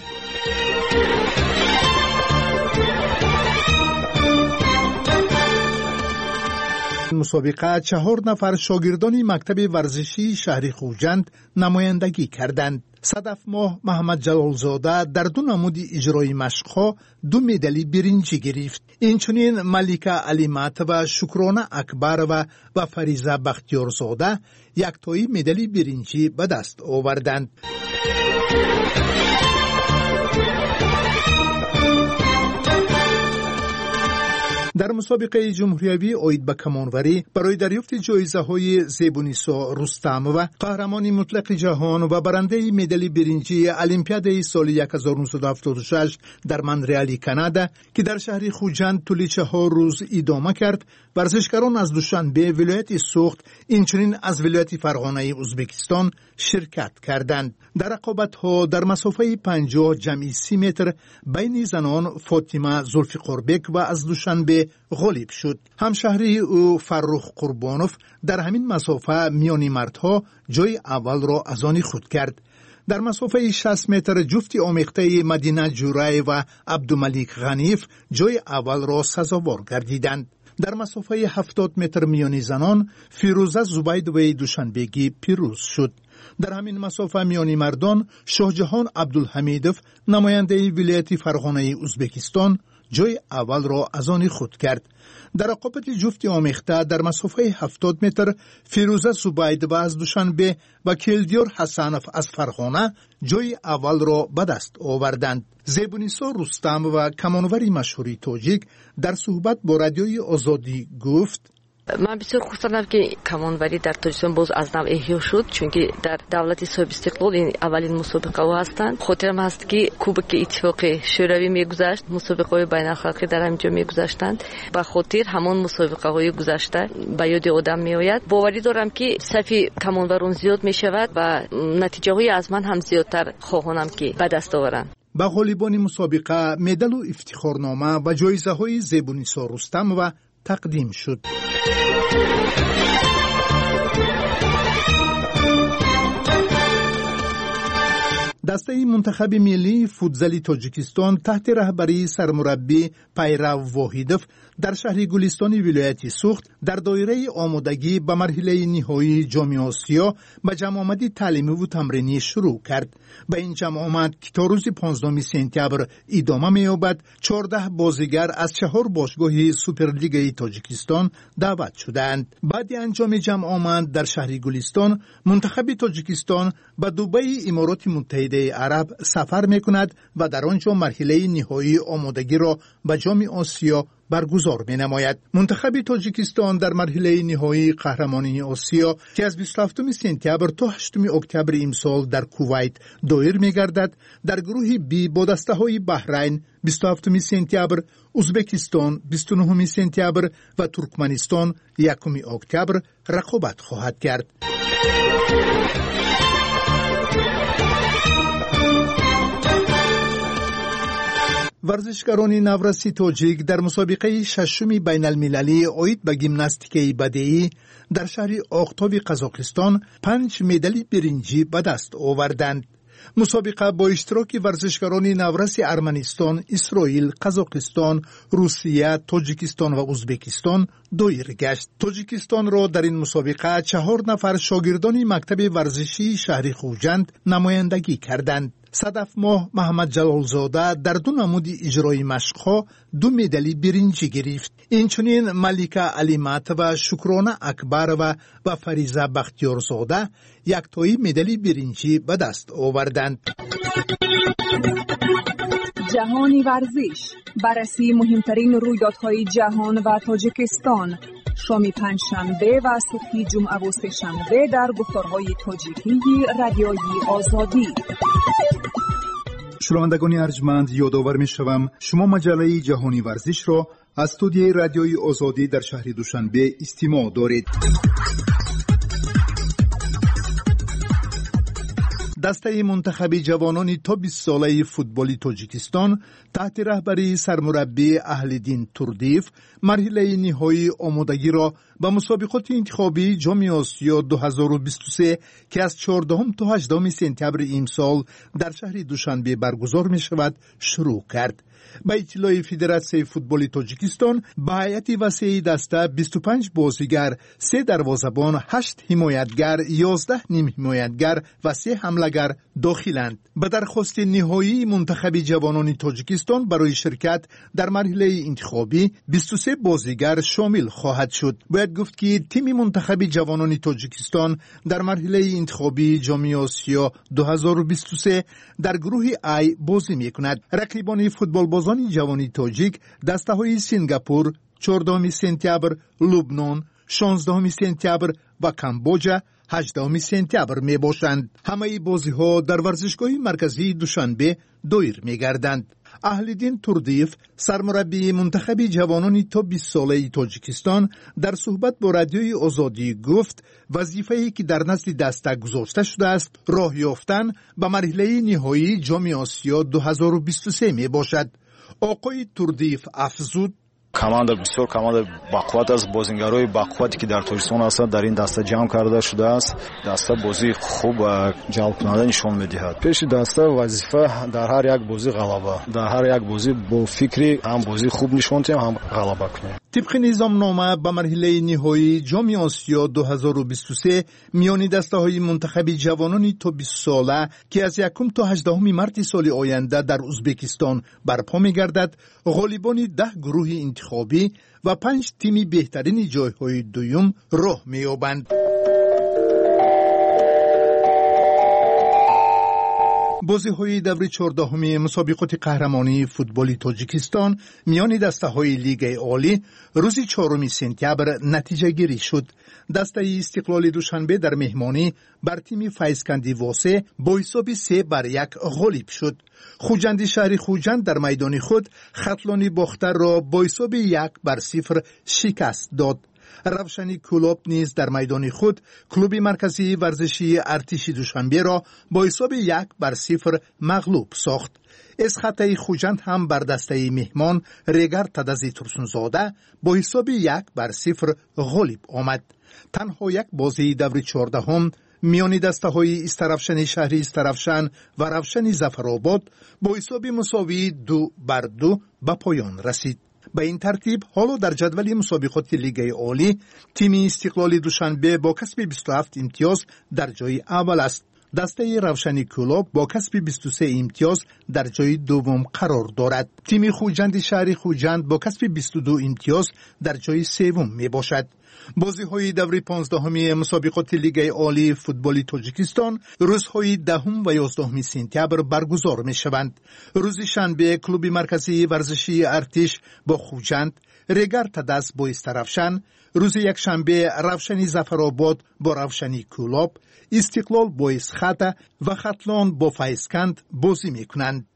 مسابقه چهار نفر شاگردان مکتب ورزشی شهر خوجند نمایندگی کردند. صدف ماه محمد جلالزاده در دو نمود اجرای مشق‌ها دو مدال برنجی گرفت. اینچنین ملیکه علیمت و شکرانه اکبر و و فریزه بختیارزاده یک تایی مدال برنجی به دست آوردند. در مسابقه جمهوریوی اوید به کمانوری برای دریافت جایزه های زیبونیسا رستم و قهرمان مطلق جهان و برنده مدال برنجی المپیاد سال هزار و نهصد و هفتاد و شش در مونترال کانادا که در شهر خوجند طول چهار روز ادامه کرد، ورزشکاران از دوشنبه ولایت سوخت اینچنین از ولایت فرغانه ازبکستان شرکت کردند. در رقابت‌ها در مسافه پنجاه جمعی سی متر بین زنان فاطمه زلفقاربک و از دوشنبه دوشنبه غالب شد. همشهری او فرخ قربانوف در همین مسافه میانی مردها جای اول را از آن خود کرد. در مسافه شصت متر جفت آمیخته مدینه جورای و عبدالملیک غنیف جای اول را سزاوار گردیدند. در مسافه هفتاد متر میانی زنان فیروزه زبیدوی دوشنبگی پیروز شد. در همین مسافه میانی مردان شاهجهان عبدالحمیدوف نماینده ولایت فرغانه ازبکستان جای اول را از آن خود کرد. در رقابت جفت آمیخته در مسافه هفتاد متر فیروزه زبیدوی از دوشنبه و کلدیار حسنوف از فرغانه جای اول را به دست آوردند. زیبونیسا رستم و کمانوری مشهوری تاجیک در صحبت با رادیوی آزادی گفت: من بسیار خوشحالم که کمانوری در تاجیکستان باز از نو احیا شد، چون که در دولت صاحب استقلال این اولین مسابقه ها هستند. خاطرم هست که کوبک اتفاق شوروی میگذشت، مسابقه های بین المللی در همینجا میگذشتند. به خاطر همان مسابقه های گذشته به یاد آدم میآید. باوری دارم که صف کمانوران زیاد میشود و نتیجه های از من هم زیادتر خواهانم که به دست آورند. به غالیبان مسابقه مدال و افتخارنامه و جایزه های زیبونیسا رستم و تقدیم شد. دسته منتخب ملی فوتزال تاجیکستان تحت رهبری سرمربی پیرو واحدوف در شهر گلستان ولایت سوخت در دایره آمادگی به مرحله نهایی جام آسیا به جمع آمدی تعلیمی و تمرینی شروع کرد. به این جمع آمد که تا روز پانزدهم سپتامبر ادامه می‌یابد چهارده بازیگر از چهار باشگاه سوپرلیگ تاجیکستان دعوت شدند. بعد انجام جمع آمد در شهر گلستان منتخب تاجیکستان به دبی امارات متحده عرب سفر می‌کند و در آنجا مرحله نهایی آمادگی را به جام آسیا برگزار می‌نماید. منتخب تاجیکستان در مرحله نهایی قهرمانی آسیا که از بیست و هفتم سپتامبر تا هشتم اکتبر امسال در کویت دایر می‌گردد در گروه بی با دسته‌های بحرین بیست و هفتم سپتامبر، ازبکستان بیست و نهم سپتامبر و ترکمنستان یکم اکتبر رقابت خواهد کرد. ورزشکاران نورسی تاجیک در مسابقه ششم بین المللی عاید به گیمناستیک بدیعی در شهر آختاب قزاقستان پنج مدال برنجی به دست آوردند. مسابقه با اشتراک ورزشکاران نورس ارمنستان، اسرائیل، قزاقستان، روسیه، تاجیکستان و ازبکستان دایر گشت. تاجیکستان را در این مسابقه چهار نفر شاگردان مکتب ورزشی شهر خوجند نمایندگی کردند. صدف ماه محمد جلالزاده در دو نمود اجرای مشق‌ها دو مدال برنجی گرفت. اینچنین ملیکه علیمت و شکرانه اکبر و و فریزه بختیارزاده یک تایی مدال برنجی به دست آوردند. جهانی ورزش، بررسی مهمترین رویدادهای جهان و تاجیکستان، شام پنجشنبه و صبح جمعه و سه‌شنبه در گفتارهای تاجیکی رادیوی آزادی. شنوندگان ارجمند، یادآور می‌شوم شما مجله جهانی ورزش را از استودیوی رادیوی آزادی در شهر دوشنبه استماع دارید. دسته منتخب جوانان تا بیست ساله فوتبال تاجیکستان تحت رهبری سرمربی اهلدین توردیف مرحله نهایی آمادگی را به مسابقات انتخابی جام آسیا دو هزار و بیست و سه که از چهاردهم تا هجدهم سپتامبر امسال در شهر دوشنبه برگزار می شود شروع کرد. به اطلاع فدراسیون فوتبال تاجیکستان به هیئت وسیع دسته بیست و پنج بازیگر، سه دروازه‌بان، هشت حمایتگر، یازده نیم حمایتگر و سه حمله‌گر داخلند. به درخواست نهایی منتخب جوانان تاجیکستان برای شرکت در مرحله انتخابی بیست و سه بازیگر شامل خواهد شد. باید گفت که تیم منتخب جوانان تاجیکستان در مرحله انتخابی جام آسیا دو هزار و بیست و سه در گروه ای بازی می‌کند. رقیبان فوتبال بازان جوانی تاجیک دسته‌های سنگاپور، چهاردهم سپتامبر، لبنان، شانزدهم سپتامبر و کامبوجا هجدهم سپتامبر می باشند. همه بازی‌ها در ورزشگاه مرکزی دوشنبه دایر می‌گردند. اهلدین توردیف سرمربی منتخب جوانان تا بیست ساله تاجیکستان در صحبت با رادیوی آزادی گفت وظیفه‌ای که در نزد دسته گذاشته شده است راه یافتن به مرحله نهایی جام آسیا دو هزار و بیست و سه می باشد. آقای توردیف افزود: команда бисёр команда бақувват аст. бозингарои бақуввате ки дар тоҷикистон ҳастанд дар ин даста ҷамъ карда шудааст. даста бозии хуб ва ҷалбкунанда нишон медиҳад. пеши даста вазифа дар ҳар як бозӣ ғалаба, дар ҳар як бозӣ бо фикри ҳам бозии хуб нишон диҳем, ҳам ғалаба кунем. طبق نظامنامه به مرحله نهایی جام آسیا دو هزار و بیست و سه میان دسته‌های منتخب جوانان تا بیست ساله که از یکم تا هجدهم مارس سال آینده در ازبکستان برپا می‌گردد، غالبان ده گروه انتخابی و پنج تیم بهترین جای‌های دوم راه می‌یابند. بازی‌های دور چهاردهم مسابقات قهرمانی فوتبال تاجیکستان میان دسته‌های لیگ عالی روز چهارم سپتامبر نتیجه گیری شد. دسته استقلال دوشنبه در مهمانی بر تیم فیضکندی واسه با حساب سه بر یک غالب شد. خوجند شهر خوجند در میدان خود خطلانی باختر را با حساب یک بر صفر شکست داد. روشنی کلوب نیز در میدان خود کلوب مرکزی ورزشی ارتش دوشنبه را با حساب یک بر صفر مغلوب ساخت. اسخطه خوجند هم بر دسته مهمان ریگر تدزی ترسونزاده با حساب یک بر صفر غالب آمد. تنها یک بازی دور چهاردهم میان دسته های استرفشن شهری استرفشن و روشن ظفرآباد با حساب مساوی دو بر دو به پایان رسید. به این ترتیب حالا در جدول مسابقات لیگ عالی تیم استقلال دوشنبه با کسب بیست و هفت امتیاز در جای اول است. دسته روشنی کلوب با کسب بیست و سه امتیاز در جای دوم قرار دارد. تیم خوجند شهری خوجند با کسب بیست و دو امتیاز در جای سوم می باشد. بازی‌های دور پانزدهم مسابقات لیگ عالی فوتبال تاجیکستان روزهای دهم و یازدهم سپتامبر برگزار می‌شوند. روز شنبه کلوب مرکزی ورزشی ارتش با خوجند، ریگر تدس با استرفشن، روز یک شنبه روشنی ظفرآباد با روشنی کلوب، استقلال با اسخطه و خطلان با فیضکند بازی می‌کنند.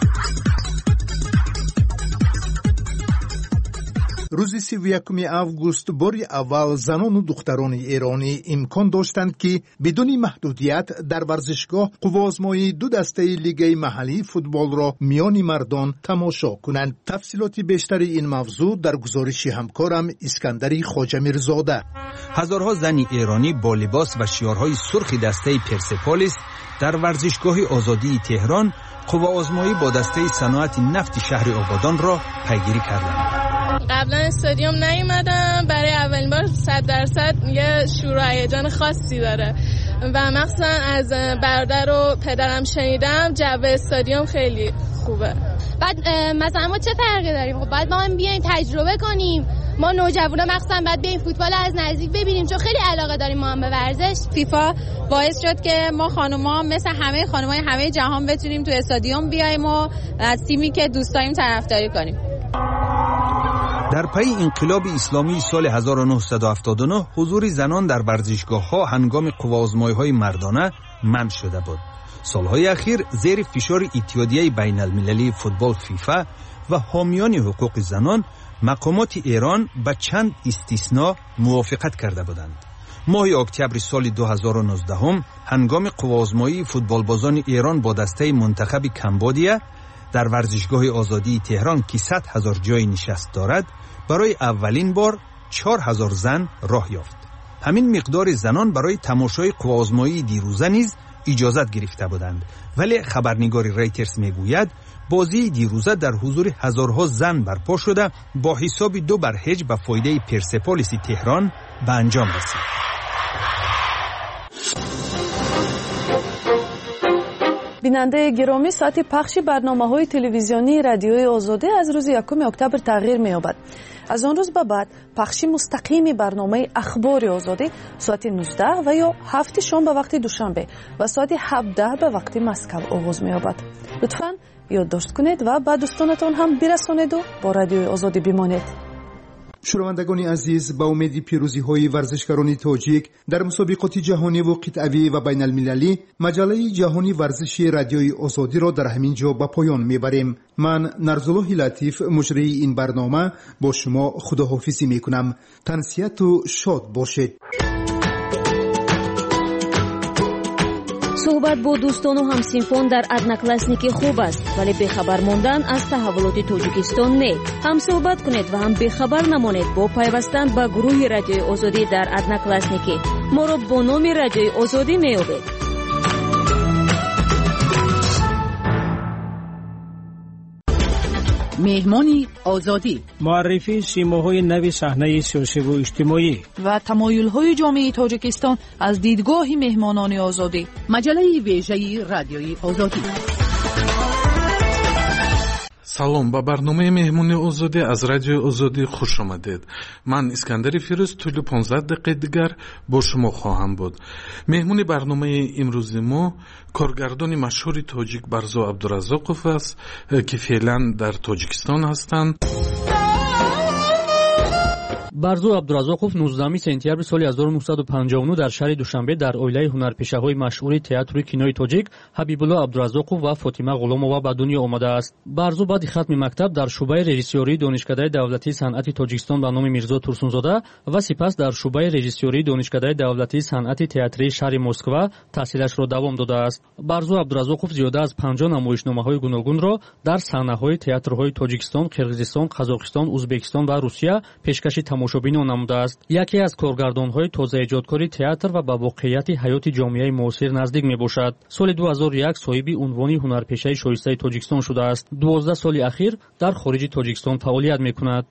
روز سی و یکم آگوست باری اول زنان و دختران ایرانی امکان داشتند که بدون محدودیت در ورزشگاه قوازمایی دو دسته لیگ محلی فوتبال را میان مردان تماشا کنند. تفصیلات بیشتر این موضوع در گزارش همکارم اسکندری خواجه‌میرزاده. هزارها زن ایرانی با لباس و شیارهای سرخ دسته پرسپولیس در ورزشگاه آزادی تهران قوازمایی با دسته صنعت نفت شهر آبادان را پیگیری کردند. قبلا استادیوم نیومدم، برای اولین بار صد درصد یه شور و هیجان خاصی داره و مخصوصا از برادر و پدرم شنیدم جو استادیوم خیلی خوبه. بعد مثلا ما چه فرقی داریم؟ خب بعد ما هم بیایم تجربه کنیم. ما نوجوانا مخصوصا بعد بیایم فوتبال از نزدیک ببینیم چون خیلی علاقه داریم ما هم به ورزش. فیفا باعث شد که ما خانوما مثل همه خانمای همه جهان بتونیم تو استادیوم بیایم و از تیمی که دوست داریم طرفداری کنیم. در پی انقلاب اسلامی سال هزار و نهصد و هفتاد و نه حضور زنان در ورزشگاه‌ها هنگام قوازمایی‌های مردانه منع شده بود. سالهای اخیر زیر فشار اتحادیه بین المللی فوتبال فیفا و حامیان حقوق زنان مقامات ایران به چند استثناء موافقت کرده بودند. ماه اکتبر سال دو هزار و نوزده هم هنگام قوازمایی فوتبالبازان ایران با دسته منتخب کمبودیا در ورزشگاه آزادی تهران که صد هزار جای نشست دارد برای اولین بار چهار هزار زن راه یافت. همین مقدار زنان برای تماشای قوازمایی دیروزه نیز اجازت گرفته بودند، ولی خبرنگار ریترز میگوید بازی دیروزه در حضور هزارها زن برپا شده با حساب دو بر هیچ به فایده پرسپولیس تهران به انجام رسید. بیننده گرامی، ساعت پخش برنامه‌های تلویزیونی رادیوی آزادی از روز یکم اکتبر تغییر می‌یابد. از آن روز به بعد پخش مستقیم برنامه اخبار آزادی ساعت نوزده و یا هفت شام به وقت دوشنبه و ساعت هفده به وقت مسکو آغاز می‌یابد. لطفاً یادداشت کنید و به دوستانتان هم برسانید و با رادیوی آزادی بمانید. شنوندگان عزیز، با امید پیروزی های ورزشکاران تاجیک در مسابقات جهانی و قطعی و بین المللی، مجله جهانی ورزشی رادیوی آزادی را در همین جا به پایان میبریم. من نرزالله لطیف مجری این برنامه با شما خداحافظی میکنم. تنسیت و شاد باشید. صحبت با دوستان و همسینفون در ادناکلاسنیکی خوب است، ولی بخبر ماندن از تحولات تاجیکستان نه. هم صحبت کنید و هم بخبر نمانید با پیوستن به گروه رادیوی آزادی در ادناکلاسنیکی. ما را با نام رادیوی آزادی می‌یابید. مهمانی آزادی، معرفی سیماهای نوی صحنه سیاسی و اجتماعی و تمایل‌های جامعه تاجیکستان از دیدگاه مهمانان آزادی. مجله ویژه رادیوی آزادی. салом ба барномаи меҳмони озодӣ аз радиои озодӣ хуш омадед. ман искандари фирӯз тӯли понздаҳ дақиқаи дигар бо шумо хоҳам буд. меҳмони барномаи имрӯзи мо коргардони машҳури тоҷик Барзу Абдураззоқов аст, ки феълан дар Тоҷикистон ҳастанд. барзу Абдураззоқов нуздаҳуми сентябри соли ҳазору нуҳсаду панҷоҳу нӯ дар шаҳри Душанбе дар оилаи ҳунарпешаҳои машҳури театру кинои тоҷик Ҳабибулло Абдураззоқов ва Фотима Ғуломова ба дунё омадааст. Барзу баъди хатми мактаб дар шуъбаи режиссёрии Донишкадаи давлатии санъати Тоҷикистон ба номи Мирзо Турсунзода ва сипас дар шуъбаи режиссёрии Донишкадаи давлатии санъати театрии шаҳри Москва таҳсилашро давом додааст. Барзу Абдураззоқов зиёда аз панҷоҳ намоишномаҳои гуногунро дар саҳнаҳои театрҳои Тоҷикистон, Қирғизистон, Қазоқистон, Узбекистон ва Русия пешкаши тамошобинон намудааст. яке аз коргардонҳои тозаиҷодкори театр ва ба воқеияти ҳаёти ҷомеаи муосир наздик мебошад. соли ду ҳазору як соҳиби унвони ҳунарпешаи шоистаи Тоҷикистон шудааст. дувоздаҳ соли ахир дар хориҷи Тоҷикистон фаъолият мекунад.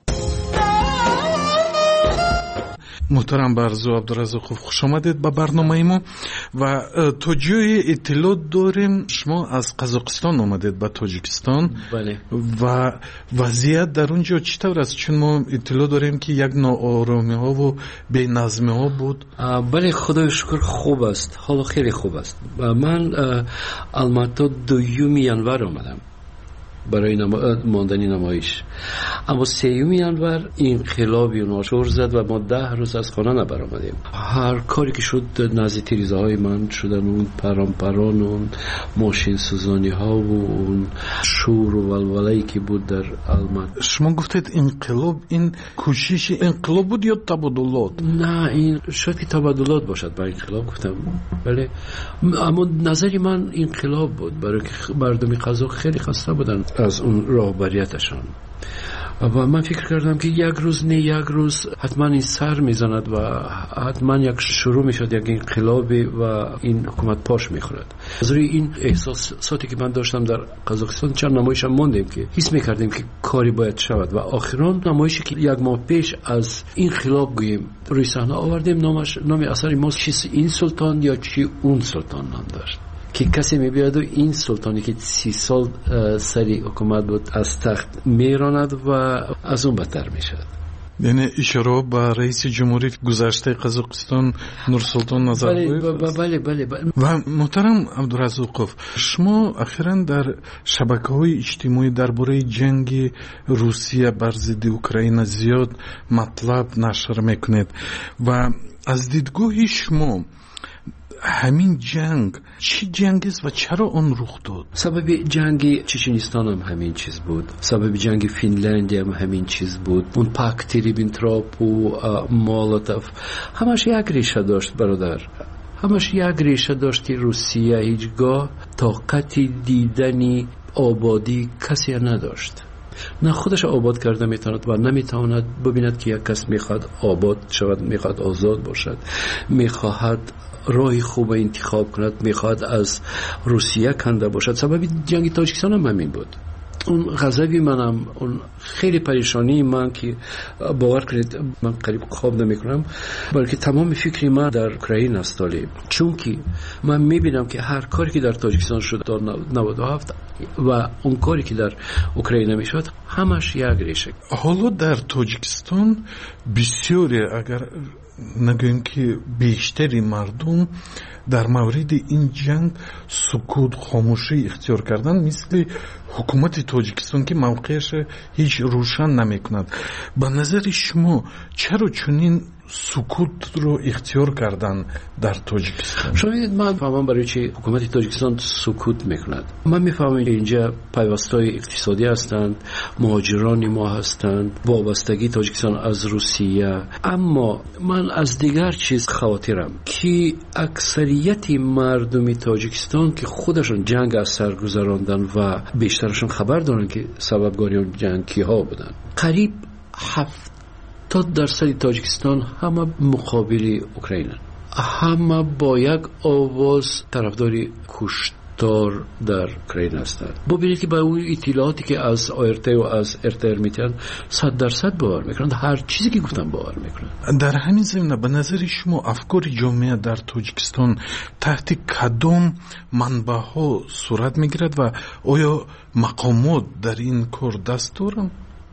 муҳтарам Барзу Абдураззоқов, хуш омадед ба барномаи мо. ва то ҷое иттилоъ дорем шумо аз Қазоқистон омадед ба Тоҷикистон. бале. ва вазъият дар он ҷо чӣ тавр аст? чун мо иттилоъ дорем ки як нооромиҳо ва беназмиҳо буд. бале, худои шукр хуб аст, ҳоло хеле хуб аст. ман албатта дуюми январ омадам برای ماندنی نمایش، اما سیوم ینور انقلابی ناشور زد و ما ده روز از خانه نبرآمدیم. هر کاری که شد نزد تیریزه های من شدن، اون پران پران، اون ماشین سوزانی ها و اون شور و ولوله‌ای که بود در المات. شما گفتید انقلاب، این کوشش انقلاب بود یا تبادلات؟ نه، این شاید که تبادلات باشد. برای انقلاب گفتم بله، اما نظری من انقلاب بود، برای که مردم قزاق خیلی خسته بودن از اون راهبریتشان و من فکر کردم که یک روز نه یک روز حتما این سر میزند و حتما یک شروع میشد، یک انقلابی و این حکومت پاش میخورد. از روی این احساساتی که من داشتم در قزاقستان چند نمایش هم ماندیم که حس میکردیم که کاری باید شود و آخران نمایشی که یک ماه پیش از انقلاب گوییم روی صحنه آوردیم، نامش نام اثر ما چی این سلطان یا چی اون سلطان نام داشت که کسی میبیاد و این سلطانی که سی سال سری حکومت بود از تخت میراند و از اون بدتر میشد. یعنی اشاره به رئیس جمهوری گذشته قزاقستان نورسلطان نظربایف. بله بله بله. و محترم عبدالرزاقов، شما اخیراً در شبکه‌های اجتماعی درباره جنگ روسیه بر ضد اوکراین زیاد مطلب نشر میکنید و از دیدگاه شما همین جنگ چی جنگ است و چرا آن رخ داد؟ سبب جنگ چچنیستان هم همین چیز بود، سبب جنگ فنلندی هم همین چیز بود. اون پاکت ریبنتروپ و مولوتوف همش یک ریشه داشت برادر، همش یک ریشه داشت که روسیه هیچگاه طاقت دیدنی آبادی کسی نداشت. نه خودش آباد کرده میتواند و نمیتواند ببیند که یک کس میخواد آباد شود، میخواد آزاد باشد، میخواهد راهی خوب انتخاب کند، میخواد از روسیه کنده باشد. سبب جنگ تاجیکستان هم همین بود. اون غضبی منم، اون خیلی پریشانی من که باور کنید من قریب خواب نمیکنم، بلکه تمام فکری من در اوکراین است. چون که من میبینم که هر کاری که در تاجیکستان شد در نود و هفت و اون کاری که در اوکراین میشد همش یک ریشه. حالا در تاجیکستان بسیاری، اگر نگویم که بیشتری مردم در مورد این جنگ سکوت، خاموشی اختیار کردن، مثل حکومت تاجیکستان که موقعش هیچ روشن نمی کند. به نظر شما چرا چنین سکوت رو اختیار کردن در تاجیکستان. شما میدید من فهمم برای چی حکومت تاجیکستان سکوت میکند. من میفهمم اینجا پیوستای اقتصادی هستند، مهاجران ما هستند، وابستگی تاجیکستان از روسیه. اما من از دیگر چیز خاطرم که اکثریت مردم تاجیکستان که خودشون جنگ از سر گذراندن و بیشترشون خبر دارن که سببگاری جنگ کیها بودن، قریب هفت تا درصد تاجیکستان همه مقابل اوکراین، همه با یک آواز طرفداری کشتار در اوکراین هستند. ببینید که با اون اطلاعاتی که از آرته و از ارتر میتن صد درصد باور میکنند، هر چیزی که گفتن باور میکنند. در همین زمینه به نظر شما افکار جامعه در تاجیکستان تحت کدام منبع ها صورت میگیرد و آیا مقامات در این کار دست دارند؟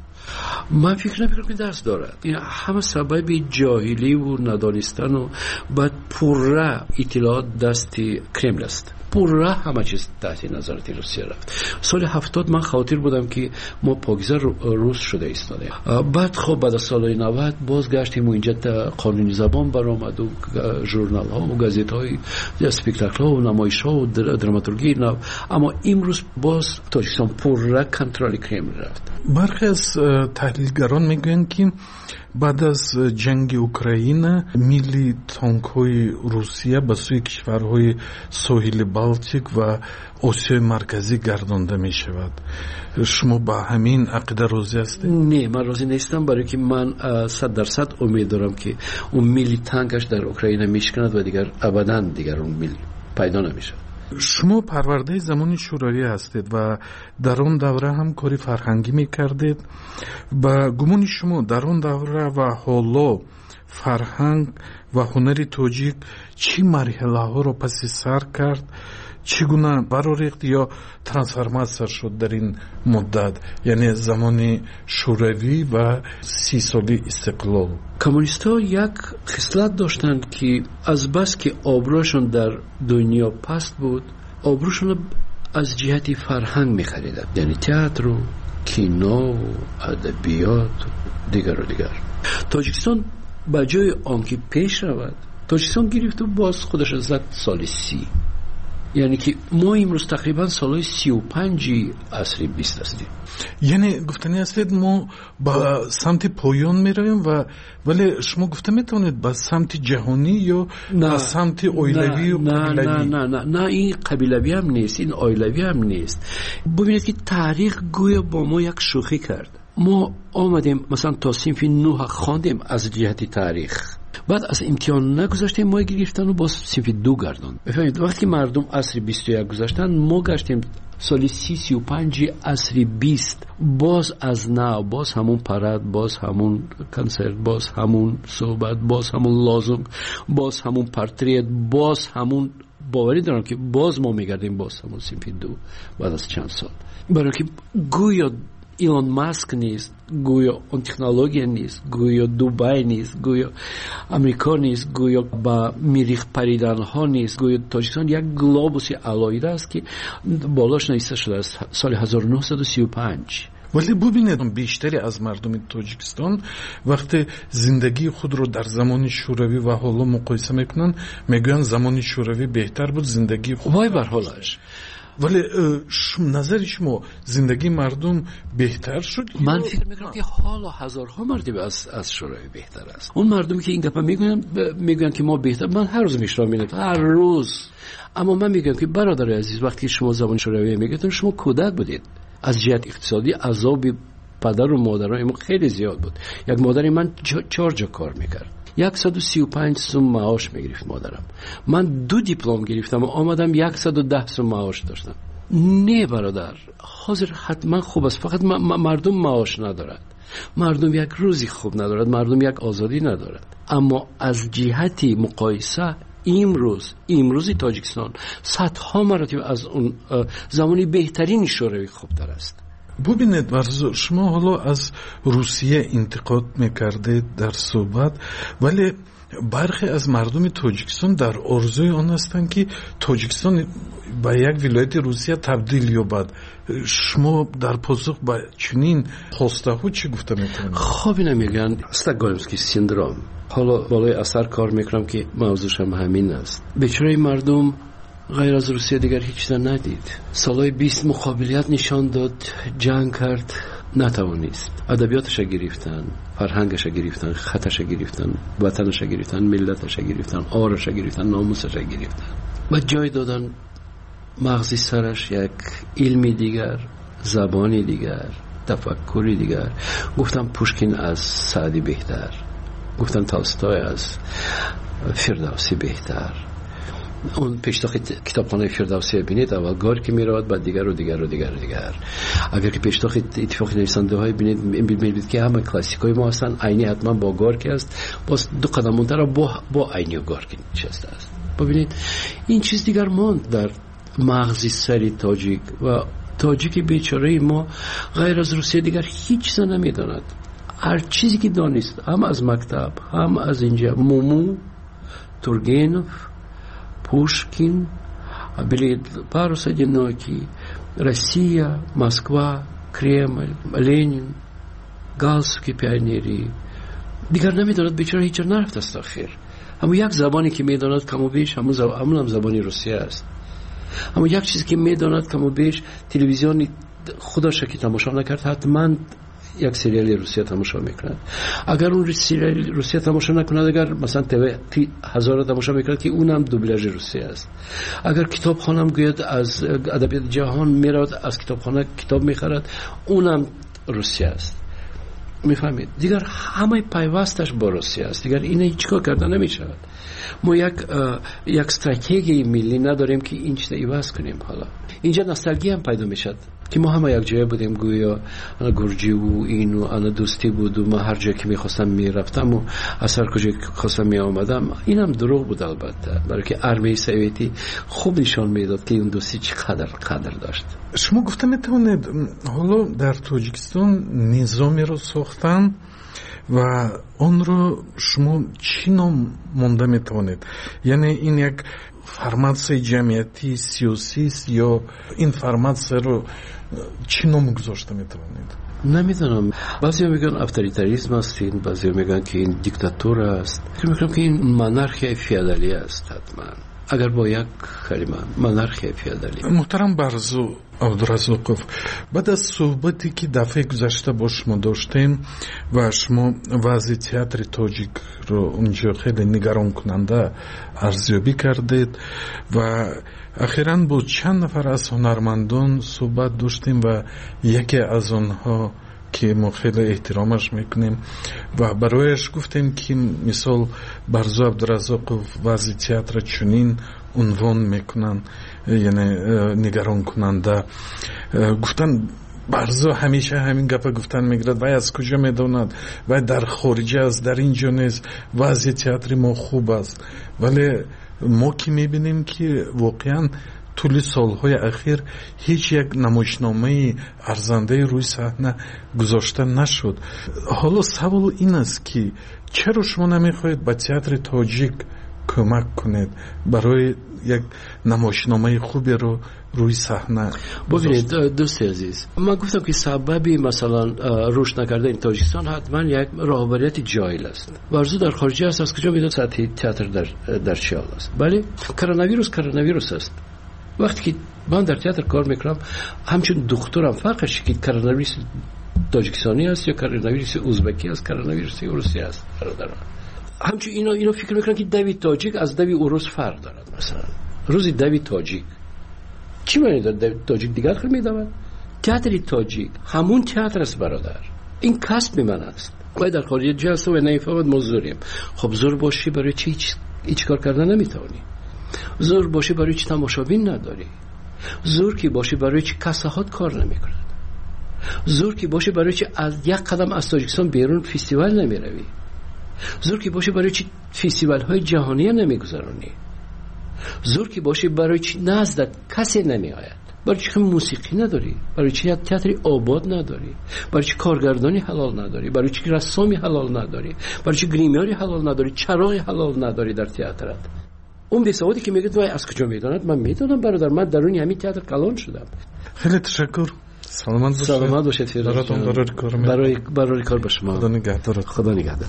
من فکر نمیکنم که دست دارد. این همه سبب جاهلی و ندانستن و بعد پره اطلاعات دست کرمل است. پره همه چیز تحت نظارت روسیه رفت. سال هفتاد من خاطر بودم که ما پاکیزه روس شده ایستاده. بعد خب بعد از سال نود باز گشتیم و اینجا قانونی زبان برآمد و ژورنال ها و گازیت های اسپکتاکل ها و نمایش ها و دراماتورگی. اما امروز باز تاجیکستان پره کنترل کرمل رفت. برخی از تحلیلگران میگویند که بعد از جنگ اوکراین میلی تانک های روسیه به سوی کشورهای ساحل بالتیک و آسیای مرکزی گردانده می شود. شما با همین عقیده راضی هستید؟ نه، من راضی نیستم، برای که من صد درصد امید دارم که اون میلی تانکش در اوکراین میشکند و دیگر ابدا دیگر اون میل پیدا نمیشه. شما پرورده زمان شوروی هستید و در آن دوره هم کاری فرهنگی میکردید. با گمان شما در آن دوره و حالا فرهنگ و هنر تاجیک چی مرحله ها را پس سر کرد؟ چگونه برآریخت یا ترانسفورماسیون شد در این مدت، یعنی زمان شوروی و سی سالی استقلال؟ کمونیست‌ها یک خصلت داشتند که از بس که آبروشون در دنیا پست بود، آبروشون از جهت فرهنگ می‌خریدند، یعنی تئاتر و کینو و ادبیات و دیگر و دیگر. تاجیکستان به جای آنکه پیش رود، تاجیکستان گرفت و باز خودش از زد سال سی، یعنی که ما امروز تقریبا سالهای سی و پنجی عصر بیست هستیم. یعنی گفتنی هستید ما با سمت پایان می رویم و ولی شما گفته میتونید با سمت جهانی یا با سمت اویلوی و قبیلوی؟ نه نه نه نه این قبیلوی هم نیست، این اویلوی هم نیست. ببینید که تاریخ گویا با ما یک شوخی کرد. ما آمدیم مثلا تا صنف نه خواندیم از جهت تاریخ، بعد از امتحان نگذاشتیم ما گرفتن و باز صنف دو گردان. بفهمید وقتی مردم عصر بیست و یک گذاشتن، ما گشتیم سالی سی سی و پنج عصر بیست، باز از نو، باز همون پرد، باز همون کنسرت، باز همون صحبت، باز همون لازم، باز همون پرتریت، باز همون. باوری دارم که باز ما میگردیم باز همون صنف دو بعد از چند سال. برای که گویا ایلان ماسک نیست، گویا اون تکنولوژی نیست، گویا دوبای نیست، گویا امریکا نیست، گویا با مریخ پریدن ها نیست، گویا تاجیکستان یک گلوبوس علایده است که بالاش نوشته شده است سال هزار و نهصد و سی و پنج. ولی ببینید بیشتری از مردم تاجیکستان وقتی زندگی خود رو در زمان شوروی و حالا مقایسه میکنن میگن زمان شوروی بهتر بود، زندگی خود وای بر حالش. ولی نظر شما زندگی مردم بهتر شد؟ من فکر میکنم که حالا هزارها مردم از از شوروی بهتر است. اون مردمی که این گپا میگن میگن که ما بهتر، من هر روز میشنوم هر روز. اما من میگم که برادر عزیز، وقتی شما زمان شوروی میگید شما کودک بودید. از جهت اقتصادی عذاب پدر و مادرای ما خیلی زیاد بود. یک مادر من چهار جا کار میکرد، صد و سی و پنج سوم معاش میگرفت مادرم. من دو دیپلم گرفتم و آمدم صد و ده سوم معاش داشتم. نه برادر، حاضر حتما خوب است، فقط مردم معاش ندارد، مردم یک روزی خوب ندارد، مردم یک آزادی ندارد. اما از جهت مقایسه امروز امروزی تاجیکستان صدها مراتب از اون زمانی بهترین شوروی خوبتر است. ببینید ورزو، شما حالا از روسیه انتقاد میکردید در صحبت، ولی برخی از مردم تاجیکستان در آرزوی آن هستند که تاجیکستان به یک ولایت روسیه تبدیل یابد. شما در پاسخ به چنین خواسته ها چی گفته میتونید؟ خب اینا میگن استکهلمسکی سیندروم. حالا بالای اثر کار میکنم که موضوعش هم همین است. بیچاره مردم غیر از روسیه دیگر هیچ چیز ندید. سالهای بیست مقابلیت نشان داد، جنگ کرد، نتوانست. ادبیاتش گرفتن، فرهنگش گرفتن، خطش گرفتن، وطنش گرفتن، ملتش گرفتن، آرش گرفتن، ناموسش گرفتن. و جای دادن مغزی سرش یک علمی دیگر، زبانی دیگر، تفکری دیگر. گفتم پوشکین از سعدی بهتر، گفتن تالستوی از فردوسی بهتر. اون پیشتاخ کتابخانه فردوسی بینید، اول گارکی میرود، بعد دیگر و دیگر و دیگر و دیگر. اگر که پیشتاخ اتفاق نویسنده های بینید میبینید که همه کلاسیکای ما هستن، عینی حتما با گارکی است، باز دو قدم مونتر با با عینی و گارکی نشسته است. ببینید این چیز دیگر ماند در مغزی سری تاجیک و تاجیک بیچاره ما غیر از روسیه دیگر هیچ چیز نمیداند. هر چیزی که دانست، هم از مکتب، هم از اینجا، مومو، تورگنف، پوشکین، بلید پاروس одинокий, Россия, Москва, Кремль, Ленин, галстуки пионерии. دیگر نمیداند بیچاره هیچ نرفت است آخر. اما یک زبانی که میداند کم و بیش همون زب... هم زبانی روسیه است. اما یک چیزی که میداند کم و بیش تلویزیون خودش که تماشا نکرد حتما یک سریال روسیه تماشا میکند. اگر اون سریال روسیه تماشا نکند، اگر مثلا تیوی هزار تماشا میکند که اونم دوبلاژ روسیه است. اگر کتابخانه گوید از ادبیات جهان میرود، از کتابخانه کتاب میخرد، اونم روسیه است. میفهمید؟ دیگر همه پیوستش با روسیه است. دیگر اینه هیچ کار کردن نمیشود. ما یک یک استراتژی ملی نداریم که این چیز عوض کنیم. حالا اینجا نوستالژی هم پیدا میشد که ما همه یک جای بودیم، گویا انا گرجی و این و انا دوستی بود و ما هر جا که میخواستم میرفتم و از هر کجا که خواستم میآمدم. اینم دروغ بود البته، برای که ارمه سوویتی خوب نشان میداد که اون دوستی چقدر قدر داشت. شما گفته میتونید حالا در تاجیکستان نظامی رو ساختن و اون رو شما چی نام مونده میتونید؟ یعنی این یک فرمانسای جمعیتی سیاسی است یا این فرمانسای رو چی نام گذاشته میتونید؟ نمیدونم. بعضی میگن اتوریتاریسم است، بعضی میگن که این دیکتاتور است. فکر میکنم که این منارخی فئودالی است حتما. اگر با یک کلمه منارخی فئودالی. محترم برزو عبدالرزاقوف، بعد از صحبتی که دفعه گذشته با شما داشتیم و شما وضع تئاتر تاجیک رو اونجا خیلی نگران کننده ارزیابی کردید و اخیراً با چند نفر از هنرمندان صحبت داشتیم و یکی از آنها که ما خیلی احترامش میکنیم و برایش گفتیم که مثال برزو عبدالرزاقوف وضع تئاتر چنین عنوان میکنن، یعنی نگران کننده. گفتن برزو همیشه همین گپه گفتن میگرد، وای از کجا میدوند وای در خارج است، در اینجا نیست، وضع تئاتر ما خوب است. ولی ما که میبینیم که واقعا طول سالهای اخیر هیچ یک نمایشنامه ارزنده روی صحنه گذاشته نشد. حالا سوال این است که چرا شما نمیخواهید به تئاتر تاجیک کمک کنید برای یک نمایشنامه خوبی رو روی صحنه؟ ببینید دوست عزیز، من گفتم که سببی مثلا رشد نکردن تاجیکستان حتما یک راهبریت جاهل است. ورزو در خارج است، از کجا میدونید سطح تئاتر در در چه حال است؟ بله، کرونا ویروس کرونا ویروس است. وقتی که من در تئاتر کار میکنم، همچون دکترم فرقش که کرونا ویروس تاجیکستانی است یا کرونا ویروس ازبکی است، کرونا ویروس روسی است. برادران همچون اینا اینا فکر میکنن که دوی تاجیک از دوی اوروس فرق دارد. مثلا روزی دوی تاجیک چی معنی داره؟ دوی تاجیک دیگر خیلی میدوند. تئاتر تاجیک همون تئاتر است برادر، این کسب من است. ما در خارج جلسه و نمیفهمد ما زوریم. خب زور باشی برای چی هیچ هیچ کار کردن نمیتونی. زور باشی برای چی تماشابین نداری. زور کی باشی برای چی کساحات کار نمیکنه. زور کی باشی برای چی از یک قدم از تاجیکستان بیرون فستیوال نمیروی. زور کی باشی برای چی فستیوال های جهانی نمیگذرانی. زور کی باشی برای چی نزدت کسی نمیآید. برای چی موسیقی نداری؟ برای چی تئاتر آباد نداری؟ برای چی کارگردانی حلال نداری؟ برای چی رسامی حلال نداری؟ برای چی گریمیاری حلال نداری؟ چراغی حلال نداری در تئاترت؟ اون بیسوادی که میگه وای از کجا میداند؟ من میدونم برادر، من درون همین تئاتر کلان شدم. خیلی تشکر. سلامت باشید. سلامت باشید. براتون برای کار برای برای کار به شما. خدا نگهدار. خدا نگهدار.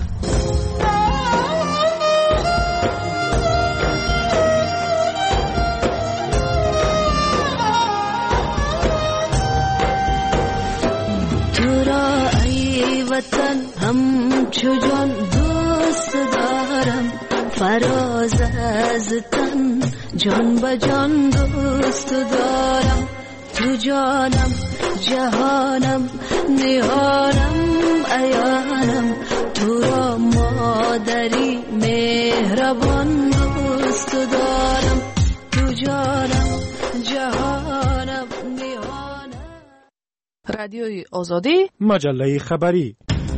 وطن همچو جان دوست دارم، فراز از تن جان به جان دوست دارم. تو جانم جهانم نهانم عیانم، تو را مادری مهربان دوست دارم. تو جانم جهانم نهانم. رادیوی آزادی، مجله خبری.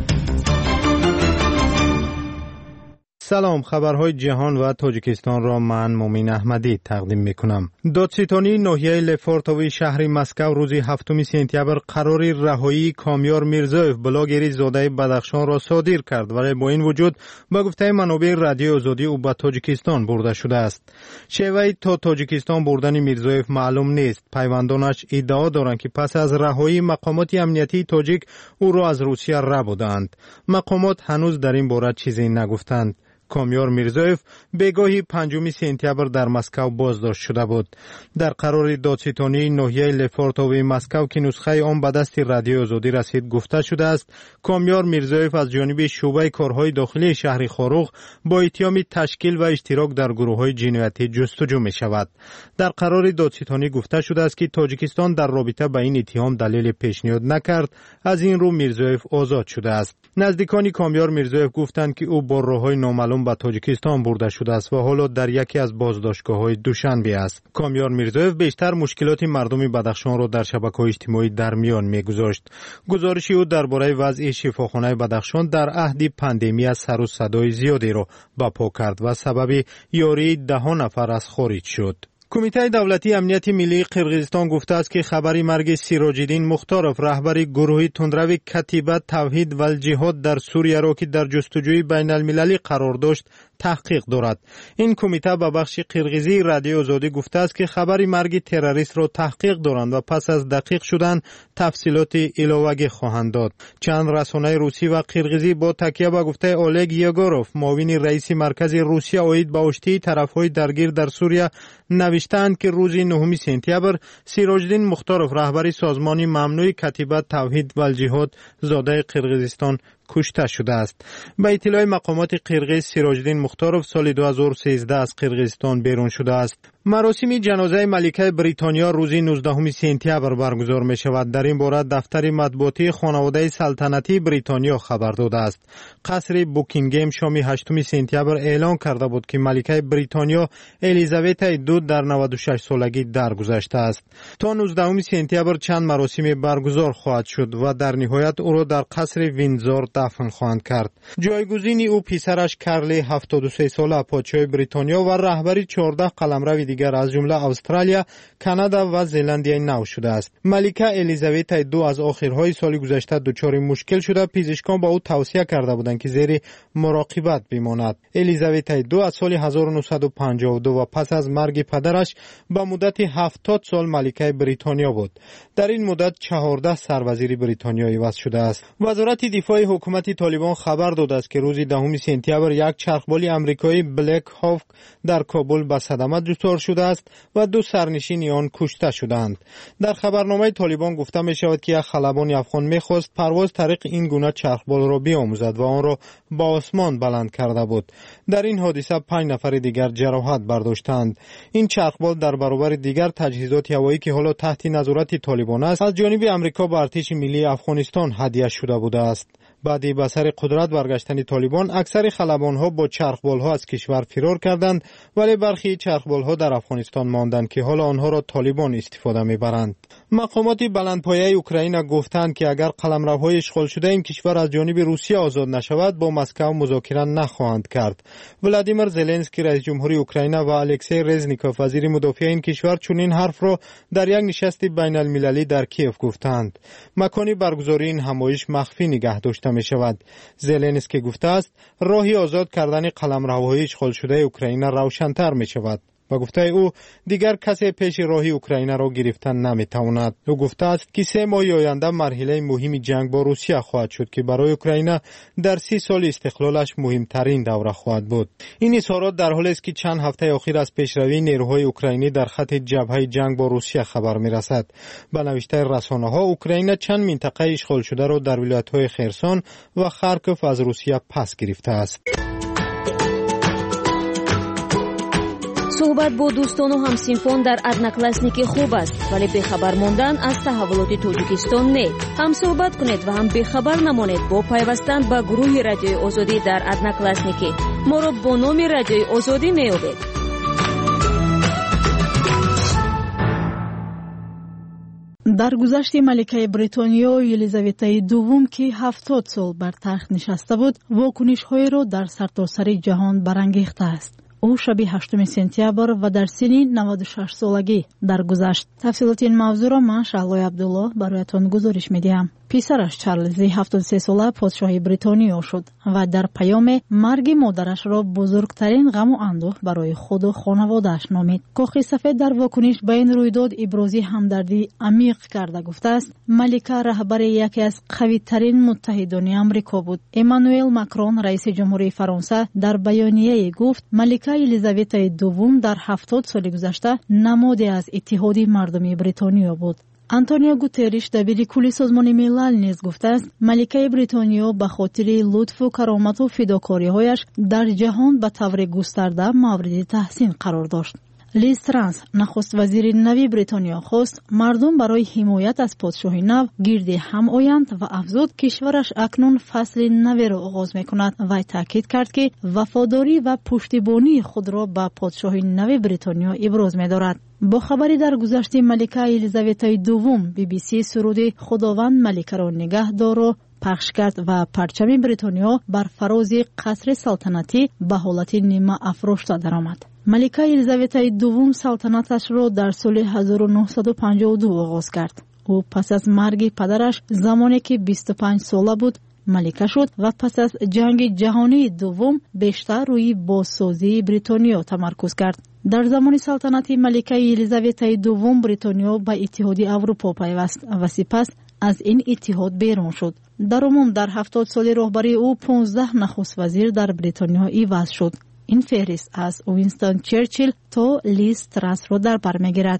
سلام، خبرهای جهان و تاجیکستان را من مومین احمدی تقدیم میکنم. دادستانی ناحیه لفورتوی شهر مسکو روز هفتم سپتامبر قرار رهایی کامیار میرزایف بلاگری زاده بدخشان را صادر کرد، ولی با این وجود با گفته منابع رادیو آزادی او به تاجیکستان برده شده است. شیوه تا تاجیکستان بردن میرزایف معلوم نیست. پیوندانش ادعا دارند که پس از رهایی مقامات امنیتی تاجیک او را از روسیه ربودند. مقامات هنوز در این باره چیزی نگفتند. کامیار میرزایف بگاهی پنجم سپتامبر در مسکو بازداشت شده بود. در قرار دادستانی ناحیه لفورتوی مسکو که نسخه آن به دست رادیو آزادی رسید گفته شده است کامیار میرزایف از جانب شعبه کارهای داخلی شهر خاروغ با اتهام تشکیل و اشتراک در گروه‌های جنایتی جستجو می شود. در قرار دادستانی گفته شده است که تاجیکستان در رابطه با این اتهام دلیل پیشنهاد نکرد، از این رو میرزایف آزاد شده است. نزدیکان کامیار میرزایف گفتند که او با راه‌های نامعلوم به تاجیکستان برده شده است و حالا در یکی از بازداشتگاه‌های دوشنبه است. کامیار میرزایف بیشتر مشکلات مردم بدخشان را در شبکه‌های اجتماعی در میان می‌گذاشت. گزارش او درباره وضع شفاخانه بدخشان در عهد پاندمی سر و صدای زیادی را برپا کرد و سبب یاری ده نفر از خارج شد. کمیته دولتی امنیت ملی قرقیزستان گفته است که خبری مرگ سیراج‌الدین مختارов رهبر گروه تندرو کتیبه توحید و الجهاد در سوریه را که در جستجوی بین المللی قرار داشت تحقیق دارد. این کمیته به بخش قرقیزی رادیو آزادی گفته است که خبری مرگ تروریست را تحقیق دارند و پس از دقیق شدن تفصیلات علاوه خواهند داد. چند رسانه روسی و قرقیزی با تکیه به گفته اولگ یگوروف معاون رئیس مرکز روسیه عاید به آشتی طرف‌های درگیر در سوریه نوشتند که روز نهم سپتامبر سیراج‌الدین مختارov رهبر سازمان ممنوع کتیبه توحید و الجهاد زاده قرقیزستان کشته شده است. به اطلاع مقامات قرقیز سیراج‌الدین مختارov سال دو هزار و سیزده از قرقیزستان بیرون شده است. مراسم جنازه ملکه بریتانیا روز نوزدهم سپتامبر برگزار می شود. در این باره دفتر مطبوعاتی خانواده سلطنتی بریتانیا خبر داده است. قصر بوکینگهم شام هشتم سپتامبر اعلان کرده بود که ملکه بریتانیا الیزابت دو در نود و شش سالگی درگذشته است. تا نوزدهم سپتامبر چند مراسم برگزار خواهد شد و در نهایت او را در قصر ویندزور دفن خواهند کرد. جایگزین او پسرش کرلی هفتاد و سه ساله پادشاه بریتانیا و رهبری چهارده قلمرو دیگر از جمله استرالیا، کانادا و زلندیای نو شده است. ملکه الیزابت دو از آخرهای سال گذشته دچار مشکل شده. پزشکان با او توصیه کرده بودند که زیر مراقبت بماند. الیزابت دو از سال هزار و نهصد و پنجاه و دو و پس از مرگ پدرش به مدت هفتاد سال ملکه بریتانیا بود. در این مدت چهارده سروزیر بریتانیا عوض شده است. وزارت دفاع حکومت طالبان خبر داده است که روز دهم سپتامبر یک چرخبال آمریکایی بلک هاوک در کابل به صدمه دچار شده است و دو سرنشین آن کشته شدند. در خبرنامه طالبان گفته می شود که یک خلبان افغان می‌خواست پرواز طریق این گونه چرخبال را بیاموزد و آن را به آسمان بلند کرده بود. در این حادثه پنج نفر دیگر جراحت برداشتند. این چرخبال در برابر دیگر تجهیزات هوایی که حالا تحت نظارت طالبان است از جانب آمریکا به ارتش ملی افغانستان هدیه شده بوده است. بعد به سر قدرت برگشتن طالبان اکثر خلبان‌ها با چرخبال‌ها از کشور فرار کردند، ولی برخی چرخبال‌ها در افغانستان ماندند که حالا آنها را طالبان استفاده می‌برند. مقامات بلندپایه اوکراین گفتند که اگر قلمروهای اشغال شده این کشور از جانب روسیه آزاد نشود با مسکو مذاکره نخواهند کرد. ولادیمیر زلنسکی رئیس جمهوری اوکراین و الکسی رزنیکوف وزیر مدافع این کشور چنین حرف را در یک نشست بین المللی در کیف گفتند. مکانی برگزاری این همایش مخفی نگه داشته می شود. زلنسکی گفته است راهی آزاد کردن قلمروهای اشغال شده اوکراین روشن‌تر می شود. و گفته او دیگر کسی پیش راهی اوکراین را گرفتن نمیتواند. او گفته است که سه ماه آینده مرحله مهم جنگ با روسیه خواهد شد که برای اوکراین در سی سال استقلالش مهمترین دوره خواهد بود. این اظهارات در حالی است که چند هفته اخیر از پیشروی نیروهای اوکراینی در خط جبهه جنگ با روسیه خبر میرسد. به نوشته رسانه‌ها اوکراین چند منطقه اشغال شده را در ولایت‌های خرسون و خارکوف از روسیه پس گرفته است. صحبت با دوستان و همسینفان در одноклассники خوب است، ولی بخبر ماندن از تحولات تاجیکستان نه. هم صحبت کنید و هم بخبر نمانید با پیوستن به گروه رادیوی آزادی در одноклассники. ما را با نام رادیوی آزادی میابید. در گذشت ملکه بریتانیا یلیزاوتا دوم که هفتاد سال بر تخت نشسته بود، واکنش‌های را در سرتاسر جهان برانگیخته است. او شب هشتم سپتامبر و در سن نود و شش سالگی درگذشت. تفصیلات این موضوع را من شعلای عبدالله برایتان گزارش می‌دهم. پسرش چارلز هفتاد و سه ساله پادشاه بریتانیا شد و در پیام مرگ مادرش را بزرگترین غم و اندوه برای خود و خانواده‌اش نامید. کاخ سفید در واکنش به این رویداد ابراز همدردی عمیق کرده گفته است ملکه رهبر یکی از قوی‌ترین متحدان آمریکا بود. امانوئل ماکرون رئیس جمهوری فرانسه در بیانیه گفت ملکه الیزابت دوم در هفتاد سال گذشته نمادی از اتحاد مردمی بریتانیا بود. آنتونیو گوتریش دبیر کل سازمان ملل نیز گفته است ملکه بریتانیا به خاطر لطف و کرامت و فداکاری‌هایش در جهان به طور گسترده مورد تحسین قرار داشت. لیز ترانس نخست وزیر نوی بریتانیا خواست مردم برای حمایت از پادشاه نو گرد هم آیند و افزود کشورش اکنون فصل نوی را آغاز می‌کند و تاکید کرد که وفاداری و پشتیبانی خود را به پادشاه نوی بریتانیا ابراز می‌دارد. با خبری در گذشت ملکه الیزابت دوم بی بی سی سرود خداوند ملکه را نگهدار را پخش کرد و پرچم بریتانیا بر فراز قصر سلطنتی به حالت نیمه افراشته درآمد. ملکه الیزابت دوم سلطنتش را در سال هزار و نهصد و پنجاه و دو آغاز کرد. او پس از مرگ پدرش زمانی که بیست و پنج ساله بود ملکه شد و پس از جنگ جهانی دوم بیشتر روی بازسازی بریتانیا تمرکز کرد. در زمان سلطنت ملکه الیزابت دوم بریتانیا به اتحاد اروپا پیوست و سپس از این اتحاد بیرون شد. در عموم در هفتاد سال راهبری او پانزده نخست وزیر در بریتانیا عوض شد. این فهرست از وینستون چرچیل تا لیز ترس را در بر میگیرد.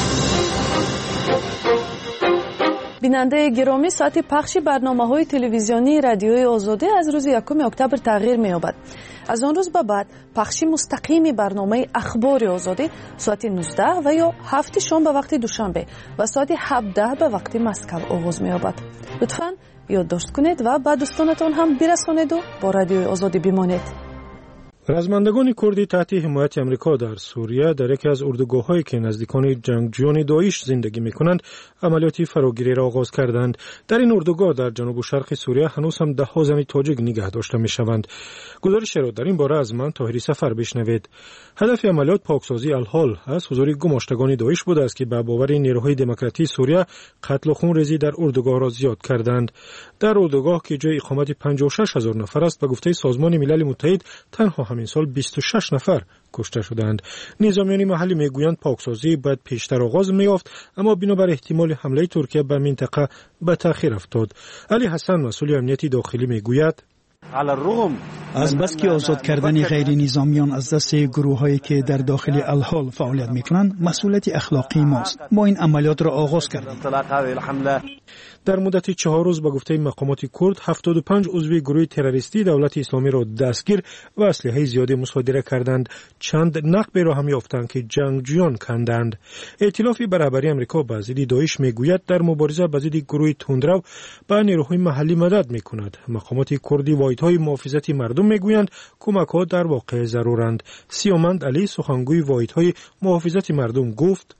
بیننده گرامی، ساعت پخش برنامه‌های تلویزیونی رادیوی آزادی از روز یکم اکتبر تغییر می‌یابد. از آن روز به بعد پخش مستقیم برنامه اخبار آزادی ساعت نوزده و یا هفت شام به وقت دوشنبه و ساعت هفده به وقت مسکو آغاز می‌یابد. لطفاً یادداشت کنید و به دوستانتان هم برسانید و با رادیوی آزادی بمانید. رزمندگان کردی تحت حمایت امریکا در سوریه در یکی از اردوگاه‌هایی که نزدیکان جنگجویان داعش زندگی می‌کنند عملیات فراگیری را آغاز کردند. در این اردوگاه در جنوب و شرق سوریه هنوز هم ده‌ها زن تاجیک نگه داشته می‌شوند. گزارش را در این باره از من طاهری سفر بشنوید. هدف عملیات پاکسازی الحال از حضور گماشتگان داعش بوده است که به باور نیروهای دموکراتی سوریه قتل و خونریزی در اردوگاه را زیاد کردند. در اردوگاه که جای اقامت پنجاه و شش هزار نفر است به گفته سازمان ملل متحد تنها همین سال بیست و شش نفر کشته شدند. نظامیان محلی میگویند پاکسازی باید پیشتر آغاز می‌یافت اما بنابر احتمال حمله ترکیه به منطقه به تأخیر افتاد. علی حسن مسئول امنیتی داخلی میگوید از بس که آزاد کردن غیر نظامیان از دست گروه‌هایی که در داخل الحال فعالیت می‌کنند مسئولیت اخلاقی ماست. ما این عملیات را آغاز کردیم. در مدت چهار روز به گفته مقامات کرد هفتاد و پنج عضو گروه تروریستی دولت اسلامی را دستگیر و اسلحه زیادی مصادره کردند. چند نقبی را هم یافتند که جنگجویان کندند. ائتلاف برابری آمریکا با ضد داعش میگوید در مبارزه با ضد گروه تندرو به نیروهای محلی مدد میکند. مقامات کردی واحدهای محافظت مردم میگویند کمک‌ها در واقع ضرورند. سیامند علی سخنگوی واحدهای محافظت مردم گفت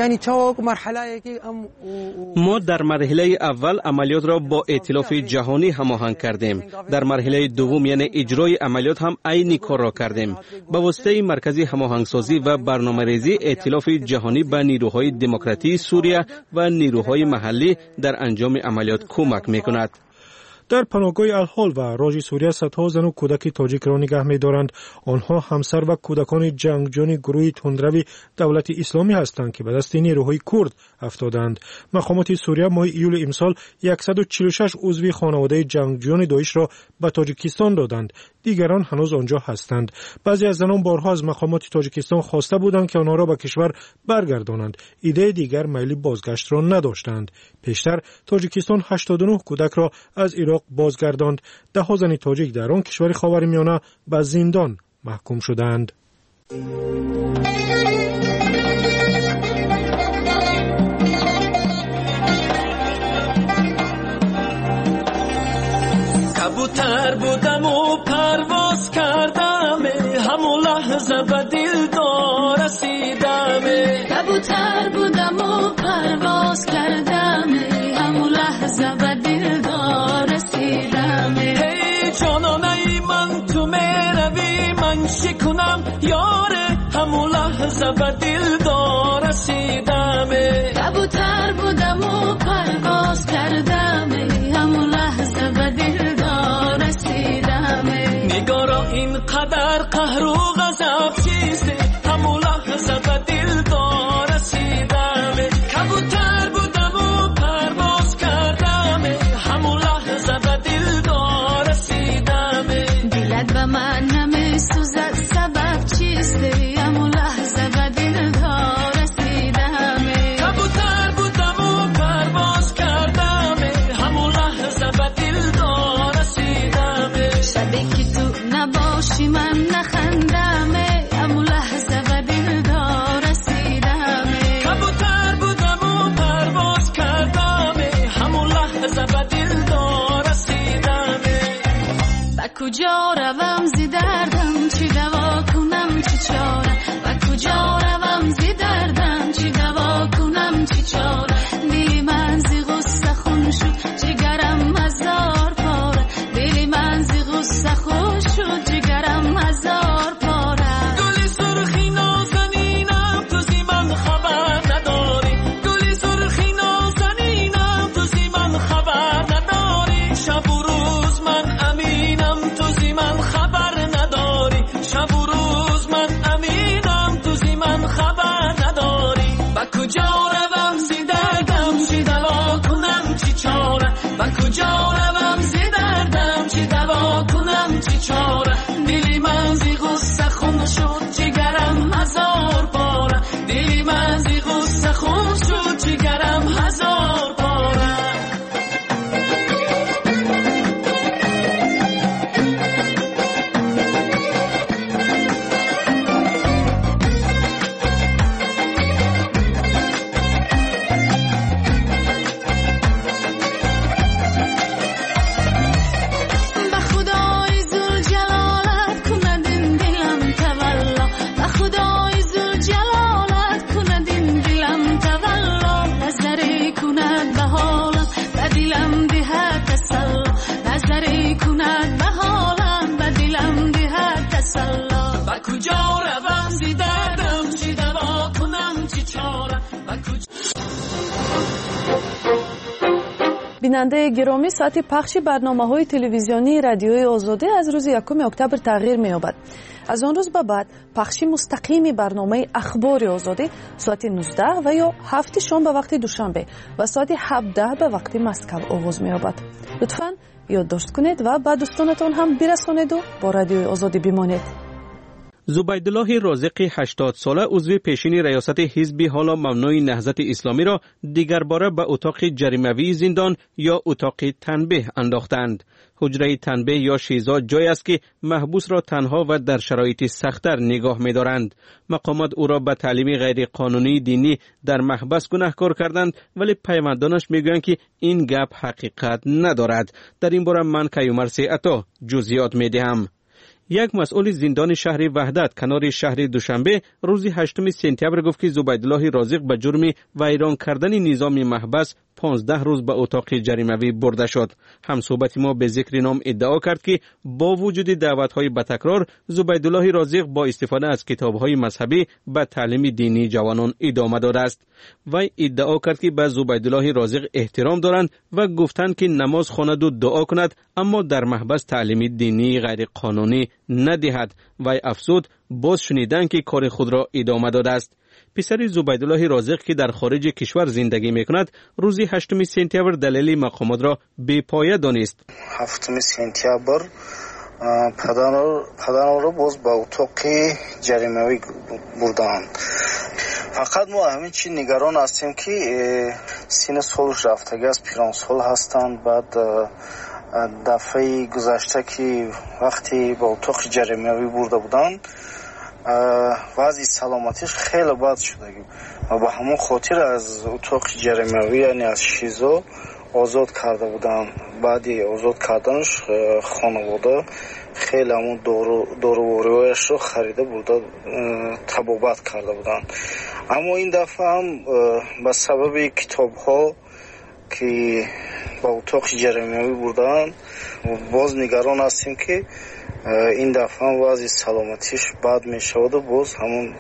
ما در مرحله اول عملیات را با ائتلاف جهانی هماهنگ کردیم. در مرحله دوم یعنی اجرای عملیات هم عین کار را کردیم. با واسطه مرکز هماهنگسازی و برنامه‌ریزی ائتلاف جهانی به نیروهای دموکراتی سوریه و نیروهای محلی در انجام عملیات کمک می‌کند. در پناهگاه الحال و راج سوریه صدها زن و کودک تاجیک را نگه می‌دارند. آنها همسر و کودکان جنگجویان گروه تندروی دولت اسلامی هستند که به دست نیروهای کرد افتادند. مقامات سوریه ماه ایول امسال صد و چهل و شش عضو خانواده جنگجویان داعش را به تاجیکستان دادند. دیگران هنوز آنجا هستند. بعضی از زنان بارها از مقامات تاجیکستان خواسته بودند که آنها را به کشور برگردانند. ایده دیگر میل بازگشت را نداشتند. پیشتر تاجیکستان هشتاد و نه کودک را از عراق بازگرداند. ده ها زن تاجیک در آن کشور خاورمیانه به زندان محکوم شدند. کبوتر بودم و پرواز کردم، همون لحظه به دلدار رسیدم. کبوتر بودم و پرواز کردم، همون لحظه به دلدار رسیدم. هی جانانه من تو میروی من شکنم یاره، همون لحظه به دلدار رسیدم. کبوتر بودم و پرواز کردم، همون لحظه به دلدار رسیدم. نگارا اینقدر قهر و غضب چیسته، همون لحظه به دلدار رسیدم. کبوتر بودم و پرواز کردم، همون لحظه به دلدار رسیدم. دلت به من نمیسوزد سبب چیسته، همون لحظه به دلدار رسیدم. کبوتر بودم و پرواز کردم، همون لحظه به دلدار رسیدم. شبی که تو نباشی من نخندم، همون لحظه به دلدار رسیدم. کبوتر بودم و پرواز کردم، همون لحظه به دلدار رسیدم. با کجا روم زی دردم چی دوا کنم چی چاره، با کجا روم زی دردم چی دوا کنم چی چاره. دلی من زی غصه خون شد جگرم هزار پاره، دلی من زی غصه خون شد جگرم هزار پاره. گلی سرخی نازنینم تو زی من خبر نداری، گلی سرخی نازنینم تو زی من خبر نداری. شب و روز من امینم تو زی من خبر نداری، شب و روز من امینم تو زی من خبر نداری. با کجا روم زی دردم چی دوا کنم چی چاره، با کجا روم زی دردم چی دوا کنم چی چاره. دلی من زی غصه خون شد جگرم هزار پاره، دلی من زی غصه خون شد جگرم هزار پاره. به خدای ذوالجلالت کند این دلم تولا، به خدای ذوالجلالت کند این دلم تولا. نظری کند به حالم به دلم دهد تسلا، نظری کند به حالم به دلم دهد تسلا. با کجا روم زی دردم چی دوا کنم چی چاره، با کجا بیننده گرامی، ساعت پخش برنامه‌های تلویزیونی رادیوی آزادی از روز یکم اکتبر تغییر می‌یابد. از آن روز به بعد پخش مستقیم برنامه اخبار آزادی ساعت نوزده و یا هفت شام به وقت دوشنبه و ساعت هفده به وقت مسکو آغاز می‌یابد. لطفاً یادداشت کنید و به دوستانتان هم برسانید و با رادیوی آزادی بمانید. زبیدالله رازق هشتاد ساله عضو پیشین ریاست حزب حالا ممنوع نهضت اسلامی را دیگر باره به اتاق جریموی زندان یا اتاق تنبیه انداختند. حجره تنبیه یا شیزا جای است که محبوس را تنها و در شرایط سخت‌تر نگاه می‌دارند. مقامات او را به تعلیم غیر قانونی دینی در محبس گناهکار کردند، ولی پیوندانش میگویند که این گپ حقیقت ندارد. در این باره من کیومرث عطا جزئیات میدهم. یک مسئول زندان شهر وحدت کنار شهر دوشنبه روز هشتم سپتامبر گفت که زبیدالله رازق به جرم ویران کردن نظام محبس پانزده روز به اتاق جریموی برده شد. همصحبت ما به ذکر نام ادعا کرد که با وجود دعوت‌های به تکرار زبیدالله رازق با استفاده از کتاب‌های مذهبی به تعلیم دینی جوانان ادامه داده است. وی ادعا کرد که به زبیدالله رازق احترام دارند و گفتند که نماز خواند و دعا کند، اما در محبس تعلیم دینی غیر قانونی ندهد. وی افزود باز شنیدند که کار خود را ادامه داده است. پسر زبیدالله رازق که در خارج کشور زندگی میکند روز هشتم سپتامبر دلیل مقامات را بی پایه دانست. هفتم سپتامبر پدرم را باز به اتاق جریموی بردند. فقط ما همین چی نگران هستیم که سین سالش رفتگی از پیران سال هستند. بعد دفعه گذشته که وقتی به اتاق جریموی برده بودند وضع سلامتیش خیلی بد شده و به همون خاطر از اتاق جریموی یعنی از شیزا آزاد کرده بودن. بعدی آزاد کردنش خانواده خیلی همون دارووری‌هایش رو خریده برده طبابت کرده بودن. اما این دفعه هم به سبب کتاب ها که با اتاق جریموی بردن باز نگران هستیم که این دفعه هم وضع سلامتیش بد می شود و باز همون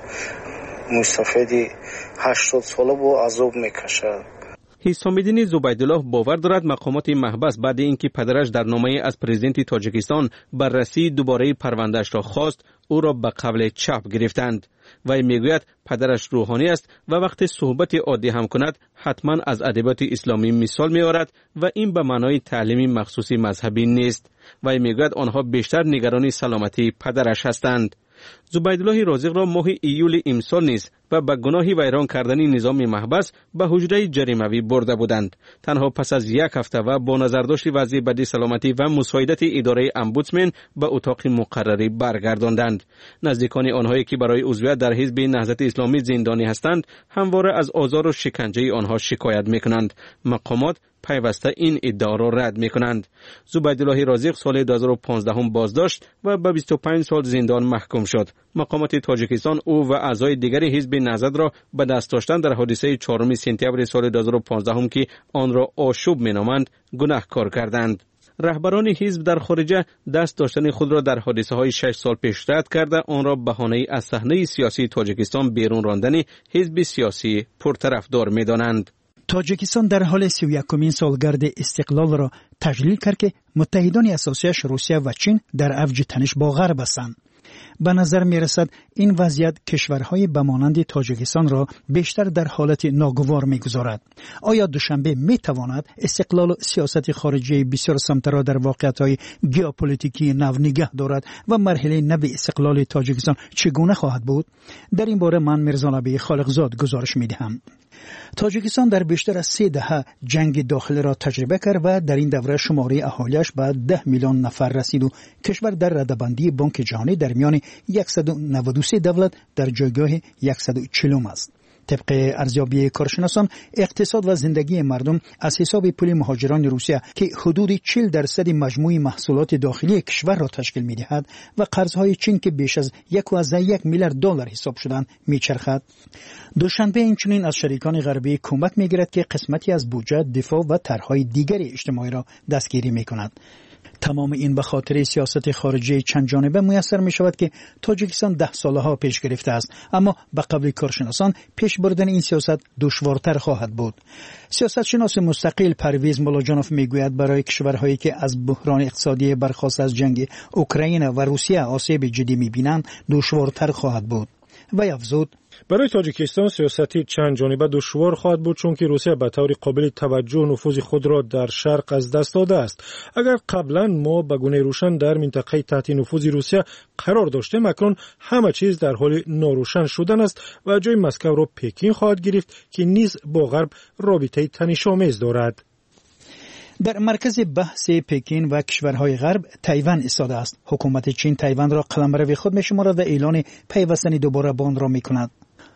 مستفید هشتاد ساله با عذاب می کشد. حسامالدین زبیدالله باور دارد مقامات محبس بعد اینکه پدرش در نامه از پرزیدنت تاجیکستان بررسی دوباره پروندهش را خواست او را به قبل چپ گرفتند. وی میگوید پدرش روحانی است و وقتی صحبت عادی هم کند حتما از ادبیات اسلامی مثال میآورد و این به معنای تعلیم مخصوصی مذهبی نیست. وی میگوید آنها بیشتر نگران سلامتی پدرش هستند. زبیدالله رازق را ماه ایول امسال نیز و به گناه ویران کردن نظام محبس به حجره جریموی برده بودند. تنها پس از یک هفته و با نظرداشت وضع بد سلامتی و مساعدت اداره امبودسمن به اتاق مقرری برگرداندند. نزدیکان آنهایی که برای عضویت در حزب نهضت اسلامی زندانی هستند همواره از آزار و شکنجه آنها شکایت میکنند. مقامات پیوسته این ادعا را رد میکنند. زبیدالله رازق سال دو هزار و پانزده بازداشت و به بیست و پنج سال زندان محکوم شد. مقامات تاجیکستان او و اعضای دیگر حزب نهضت را به دست داشتن در حادثه چهارم سپتامبر سال دو هزار و پانزده که آن را آشوب مینامند گناهکار کردند. رهبران حزب در خارج دست داشتن خود را در حادثه های شش سال پیش رد کرده آن را بهانه از صحنه سیاسی تاجیکستان بیرون راندن حزب سیاسی پرطرفدار می‌دانند. تاجیکستان در حال سی و یکمین سالگرد استقلال را تجلیل کرد که متحدان اساسیش روسیه و چین در اوج تنش با غرب هستند. به نظر می رسد این وضعیت کشورهای به مانند تاجیکستان را بیشتر در حالت ناگوار می گذارد. آیا دوشنبه می تواند استقلال و سیاست خارجی بسیار سمت را در واقعیت‌های ژئوپلیتیکی نو نگه دارد و مرحله نو استقلال تاجیکستان چگونه خواهد بود؟ در این باره من میرزا نبی خالقزاد گزارش می دهم. تاجیکستان در بیشتر از سه دهه جنگ داخلی را تجربه کرد و در این دوره شماره اهالیش به ده میلیون نفر رسید و کشور در رده‌بندی بانک جهانی در میان صد و نود و سه دولت در جایگاه صد و چهل است. طبق ارزیابی کارشناسان اقتصاد و زندگی مردم از حساب پول مهاجران روسیه که حدود چهل درصد مجموع محصولات داخلی کشور را تشکیل می‌دهد و قرض‌های چین که بیش از یک و یک میلیارد دلار حساب شدن می‌چرخد. دوشنبه اینچنین از شریکان غربی کمک می‌گیرد که قسمتی از بودجه دفاع و طرح‌های دیگر اجتماعی را دستگیری می‌کند. تمام این به خاطر سیاست خارجی چند جانبه میسر می شود که تاجیکستان ده ساله ها پیش گرفته است، اما به قول کارشناسان پیش بردن این سیاست دشوارتر خواهد بود. سیاست شناس مستقل پرویز ملاجانوف می گوید برای کشورهایی که از بحران اقتصادی برخاست از جنگ اوکراین و روسیه آسیب جدی می بینند دشوارتر خواهد بود. و افزود برای تاجیکستان سیاستی چند جانبه دشوار خواهد بود چون که روسیه به طور قابل توجه نفوذ خود را در شرق از دست داده است. اگر قبلا ما به گونه روشن در منطقه تحت نفوذ روسیه قرار داشتیم، اکنون همه چیز در حال ناروشن شدن است و جای مسکو را پکین خواهد گرفت که نیز با غرب رابطه تنش‌آمیز دارد. در مرکز بحث پکین و کشورهای غرب تایوان ایستاده است. حکومت چین تایوان را قلمرو خود می‌شمارد و اعلان پیوستن دوباره به آن را می‌کند.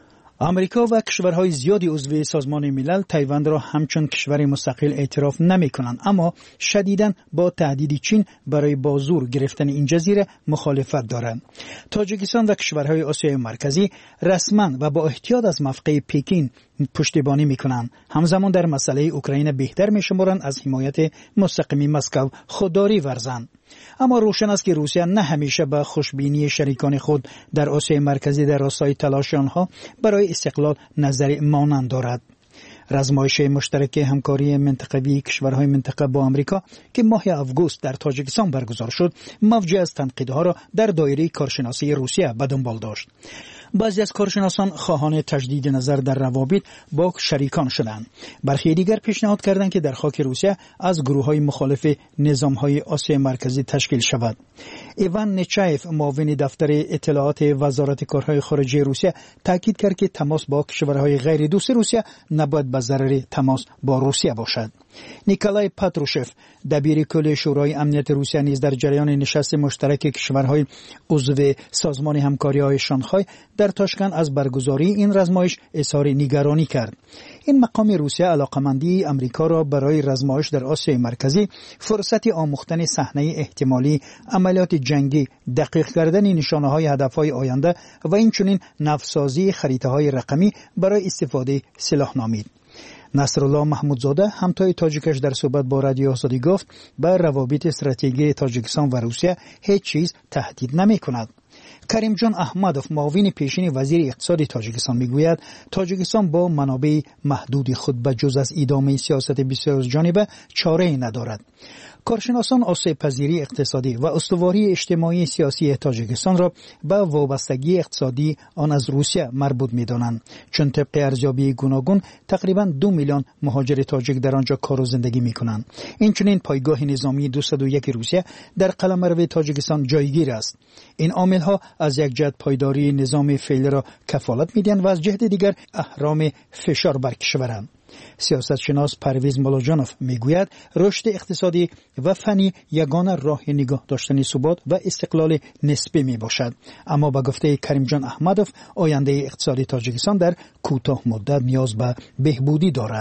آمریکا و کشورهای زیادی عضو سازمان ملل تایوان را همچون کشور مستقل اعتراف نمی‌کنند، اما شدیداً با تهدید چین برای با زور گرفتن این جزیره مخالفت دارند. تاجیکستان و کشورهای آسیای مرکزی رسما و با احتیاط از موقع پکین پشتیبانی می‌کنند. همزمان در مسئله اوکراین بهتر می‌شمارند از حمایت مستقیم مسکو خودداری ورزند. اما روشن است که روسیه نه همیشه به خوشبینی شریکان خود در آسیای مرکزی در راستای تلاش آنها برای استقلال نظری مانند دارد. رزمایش مشترک همکاری منطقوی کشورهای منطقه با آمریکا که ماه آگوست در تاجیکستان برگزار شد، موجه از تنقیدها را در دایره کارشناسی روسیه به دنبال داشت. بعضی از کارشناسان خواهان تجدید نظر در روابط با شریکان شدند. برخی دیگر پیشنهاد کردند که در خاک روسیه از گروه‌های مخالف نظام‌های آسیای مرکزی تشکیل شود. ایوان نیچایف، معاون دفتر اطلاعات وزارت کارهای خارجه روسیه، تاکید کرد که تماس با کشورهای غیر دوست روسیه نباید به ضرر تماس با روسیه باشد. نیکولای پاتروشف، دبیر کل شورای امنیت روسیه، نیز در جریان نشست مشترک کشورهای عضو سازمان همکاری‌های شانگهای در تاشکند از برگزاری این رزمایش اظهار نگرانی کرد. این مقام روسیه علاقمندی امریکا را برای رزمایش در آسیای مرکزی، فرصت آموختن صحنه احتمالی عملیات جنگی، دقیق کردن نشانه‌های هدف‌های آینده و اینچنین نوسازی خریطه‌های رقمی برای استفاده سلاح نامید. نصرالله محمودزاده، همتای تاجیکش، در صحبت با رادیو آزادی گفت بر روابط استراتژیکی تاجیکستان و روسیه هیچ چیز تهدید نمی‌کند. کریم جان احمدوف، معاون پیشین وزیر اقتصاد تاجیکستان، میگوید تاجیکستان با منابع محدود خود به جز از ادامه سیاست بسیار جانبه چاره‌ای ندارد. کارشناسان آسیب پذیری اقتصادی و استواری اجتماعی سیاسی تاجیکستان را به وابستگی اقتصادی آن از روسیه مربوط می‌دانند، چون طبق ارزیابی گوناگون تقریباً دو میلیون مهاجر تاجیک در آنجا کار و زندگی می‌کنند. اینچنین پایگاه نظامی دویست و یک روسیه در قلمرو تاجیکستان جایگیر است. این عامل‌ها از یک جهت پایداری نظام فعلی را کفالت می‌دهند و از جهت دیگر اهرام فشار بر کشورند. سیاستشناس پرویز ملاجانوف میگوید رشد اقتصادی و فنی یگانه راه نگاه داشتن ثبات و استقلال نسبی می باشد، اما با گفته کریم جان احمدوف آینده اقتصادی تاجیکستان در کوتاه مدت نیاز به بهبودی دارد.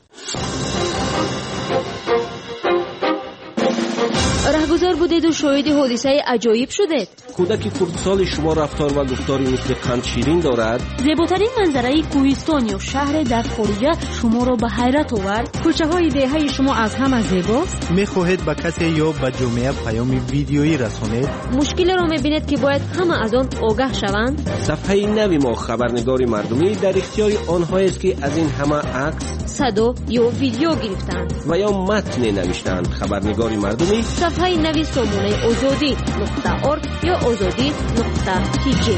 رهگذار بودید و شاهد حادثه عجایب شدید. کودک خردسال شما رفتار و گفتاری مثل قند شیرین دارد. زیباترین منظره کوهستان یا شهر در خارجه شما را به حیرت آورد. کوچه های دهه شما از همه زیباست. میخواهید به کسی یا به جامعه پیام ویدیویی رسانید؟ مشکل را میبینید که باید همه از آن آگاه شوند. صفحه نوی ما خبرنگار مردمی در اختیار آنهایی است که از این همه عکس، صدا یا ویدیو گرفتند و یا متن نوشتند. خبرنگار مردمی صفحه نوی سامانه آزادی نقطه ارگ یا آزادی نقطه تی جی.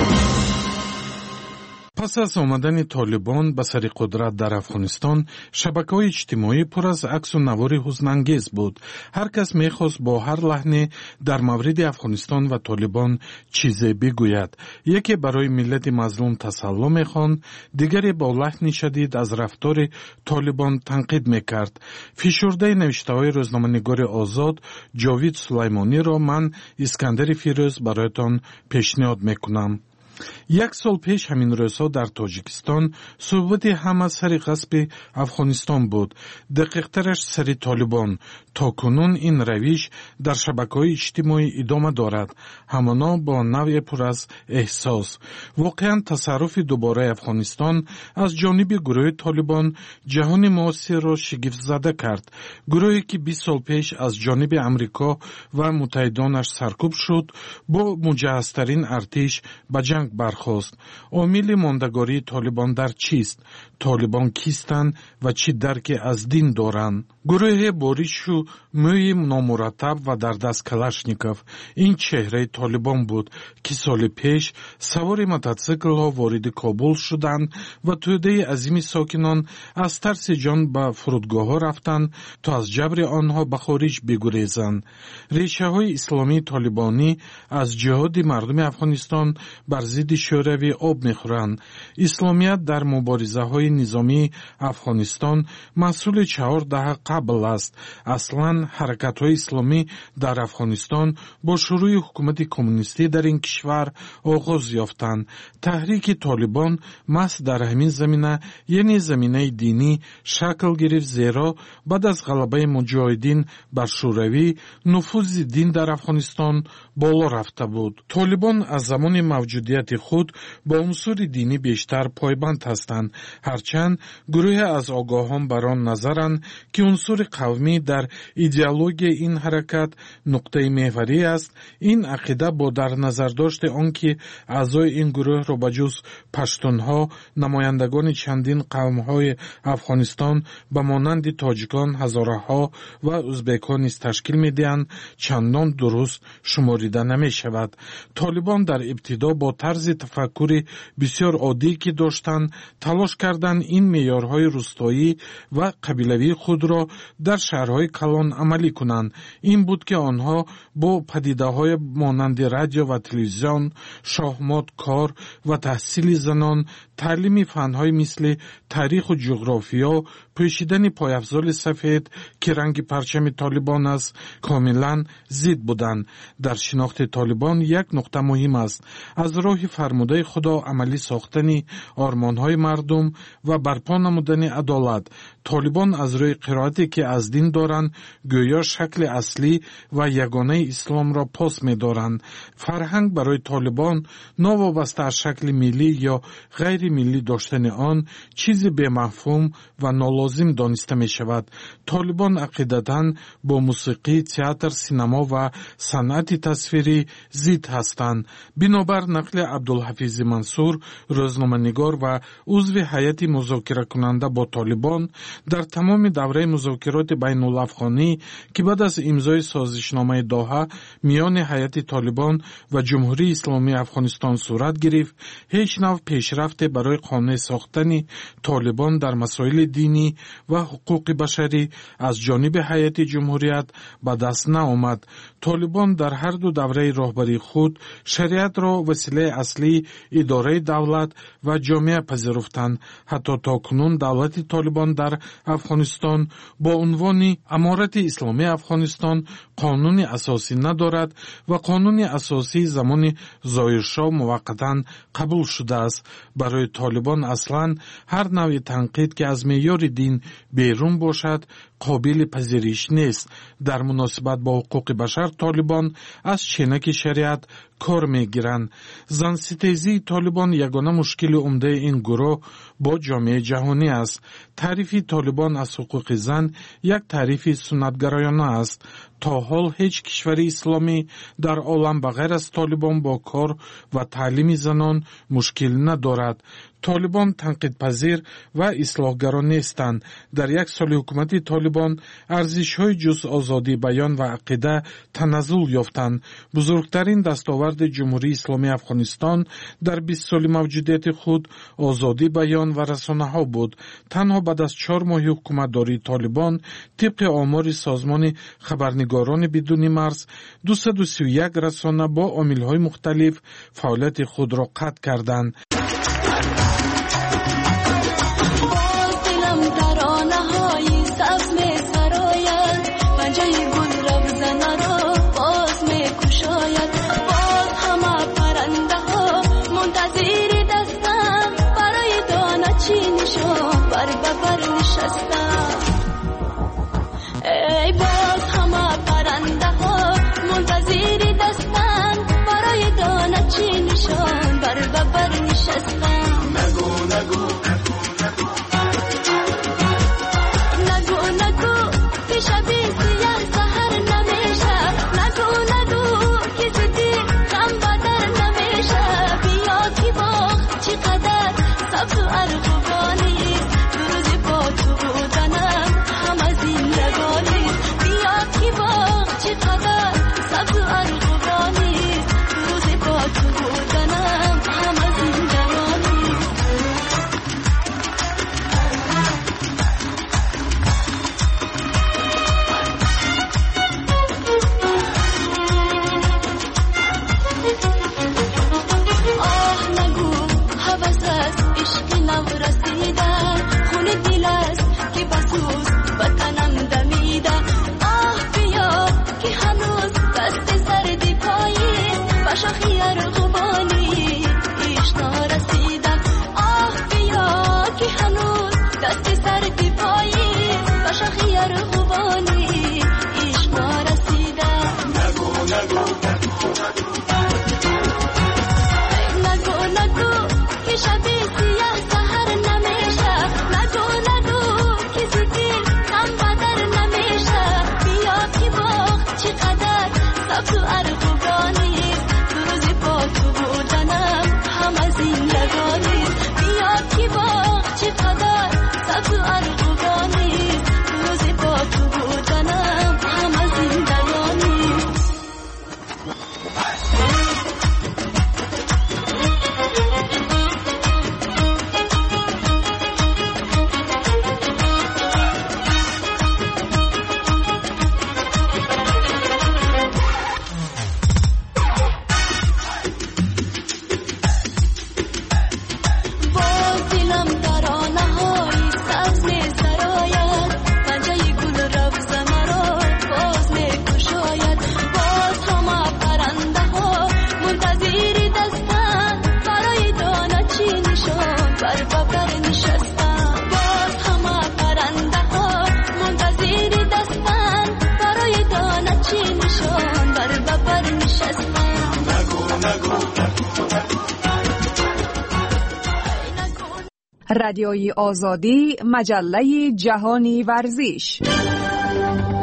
پس از آمدن طالبان به سر قدرت در افغانستان، شبکه‌های اجتماعی پر از عکس و نوار حزن‌انگیز بود. هر کس می‌خواست با هر لحنی در مورد افغانستان و طالبان چیزی بگوید. یکی برای ملت مظلوم تسلی می‌خواند، دیگری با لحن شدید از رفتار طالبان تنقید می‌کرد. فشرده نوشته‌های روزنامه‌نگار آزاد جاوید سلیمانی را من اسکندر فیروز برایتان پیشنهاد می‌کنم. یک سال پیش همین روزها در تاجیکستان صحبت همه سر غصب افغانستان بود، دقیق‌ترش سر طالبان. تا کنون این روش در شبکه‌های اجتماعی ادامه دارد، همانا با نوع پر از احساس. واقعا تصرف دوباره افغانستان از جانب گروه طالبان جهان معاصر را شگفت زده کرد. گروهی که بیست سال پیش از جانب امریکا و متحدانش سرکوب شد، با مجهزترین ارتش به جنگ برخاست. عامل ماندگاری طالبان در چیست؟ طالبان کیستند و چی درکی از دین دارند؟ گروه بوریش و موی نامرتب و در دست کلاشنیکوف این چهره طالبان بود که سال پیش سوار موتورسیکل ها وارد کابل شدند و توده عظیم ساکنان از ترس جان به فرودگاه ها رفتند تا از جبر آنها به خارج بگریزند. ریشه های اسلامی طالبانی از جهاد مردم افغانستان بر ضد شوروی آب میخورند. اسلامیت در مبارزه های نظامی افغانستان مسئول چهار دهه قبل است. اصلا حرکت های اسلامی در افغانستان با شروع حکومت کمونیستی در این کشور آغاز یافتند. تحریک طالبان محض در همین زمینه یعنی زمینه دینی شکل گرفت، زیرا بعد از غلبه مجاهدین بر شوروی نفوذ دین در افغانستان بالا رفته بود. طالبان از زمان موجودیت خود با عنصر دینی بیشتر پایبند هستند، هرچند گروه از آگاهان بر آن نظرند که عنصر قومی در ایدئولوژی این حرکت نقطه محوری است. این عقیده با در نظر داشت آنکه اعضای این گروه را بجز پشتونها نمایندگان چندین قوم‌های افغانستان به مانند تاجیکان، هزاره‌ها و ازبکان نیز تشکیل می‌دهند چندان درست شماریده نمی‌شود. طالبان در ابتدا با طرز تفکر بسیار عادی که داشتند تلاش کردند این معیارهای روستایی و قبیلوی خود را در شهرهای کلان عملی کنند. این بود که آنها با پدیده‌های مانند رادیو و تلویزیون، شاهمات، کار و تحصیل زنان، تعلیم فن‌های مثل تاریخ و جغرافیا، پوشیدن پایافزال سفید که رنگ پرچم طالبان است، کاملا ضد بودند. در شناخت طالبان یک نقطه مهم است: از راه فرموده خدا عملی ساختن آرمان‌های مردم و برپا نمودن عدالت. طالبان از روی قرائتی که از دین دارند گویا شکل اصلی و یگانه اسلام را پاس می‌دارند. فرهنگ برای طالبان ناوابسته از شکل ملی یا غیر ملی داشتن آن چیزی به مفهوم و نالازم دانسته می شود. طالبان عقیدتاً با موسیقی، تئاتر، سینما و صنعت تصویری ضد هستند. بنابر نقل عبدالحفیظ منصور، روزنامه‌نگار و عضو هیئت مذاکره کننده با طالبان، در تمام دوره مذاکرات بین الافغانی که بعد از امضای سازشنامه دوحه میان هیئت طالبان و جمهوری اسلامی افغانستان صورت گرفت، هیچ نوع پیشرفت برای قانع ساختن طالبان در مسائل دینی و حقوق بشری از جانب هیئت جمهوریت به دست نآمد. طالبان در هر دو دوره راهبری خود شریعت را وسیله اصلی اداره دولت و جامعه پذیرفتند. حتی تاکنون دولت طالبان در افغانستان با عنوان امارت اسلامی افغانستان قانون اساسی ندارد و قانون اساسی زمان ظاهرشاه موقتا قبول شده است. برای طالبان اصلا هر نوع تنقید که از معیار دین بیرون باشد قابل پذیرش نیست. در مناسبت با حقوق بشر طالبان از چینک شریعت کار میگیرند. زن ستیزی طالبان یگانه مشکل عمده این گروه با جامعه جهانی است. تعریف طالبان از حقوق زن یک تعریف سنتگرایانه است. تا حال هیچ کشور اسلامی در عالم بغیر از طالبان با کار و تعلیم زنان مشکل ندارد. طالبان تنقید پذیر و اصلاحگرا نیستند. در یک سال حکومت طالبان ارزش‌های جز آزادی بیان و عقیده تنزل یافتند. بزرگترین دستاورد جمهوری اسلامی افغانستان در بیست سال موجودیت خود آزادی بیان و رسانه‌ها بود. تنها بعد از چهار ماه حکومتداری طالبان طبق آمار سازمان خبرنگاران بدون مرز دویست و سی و یک رسانه با عامل‌های مختلف فعالیت خود را قطع کردند. ای باز همه پرنده ها منتظر دستن برای دانه چی نشان بر ببر نشستن. نگو نگو نگو نگو که شبی سیاه سهر نمیشه. نگو نگو که زدی غم بدر نمیشه. بیا که باغ چقدر سبز و ارغوانی دو روزی با تو بودنم همه زندگی رادیوی آزادی، مجله جهانی ورزش.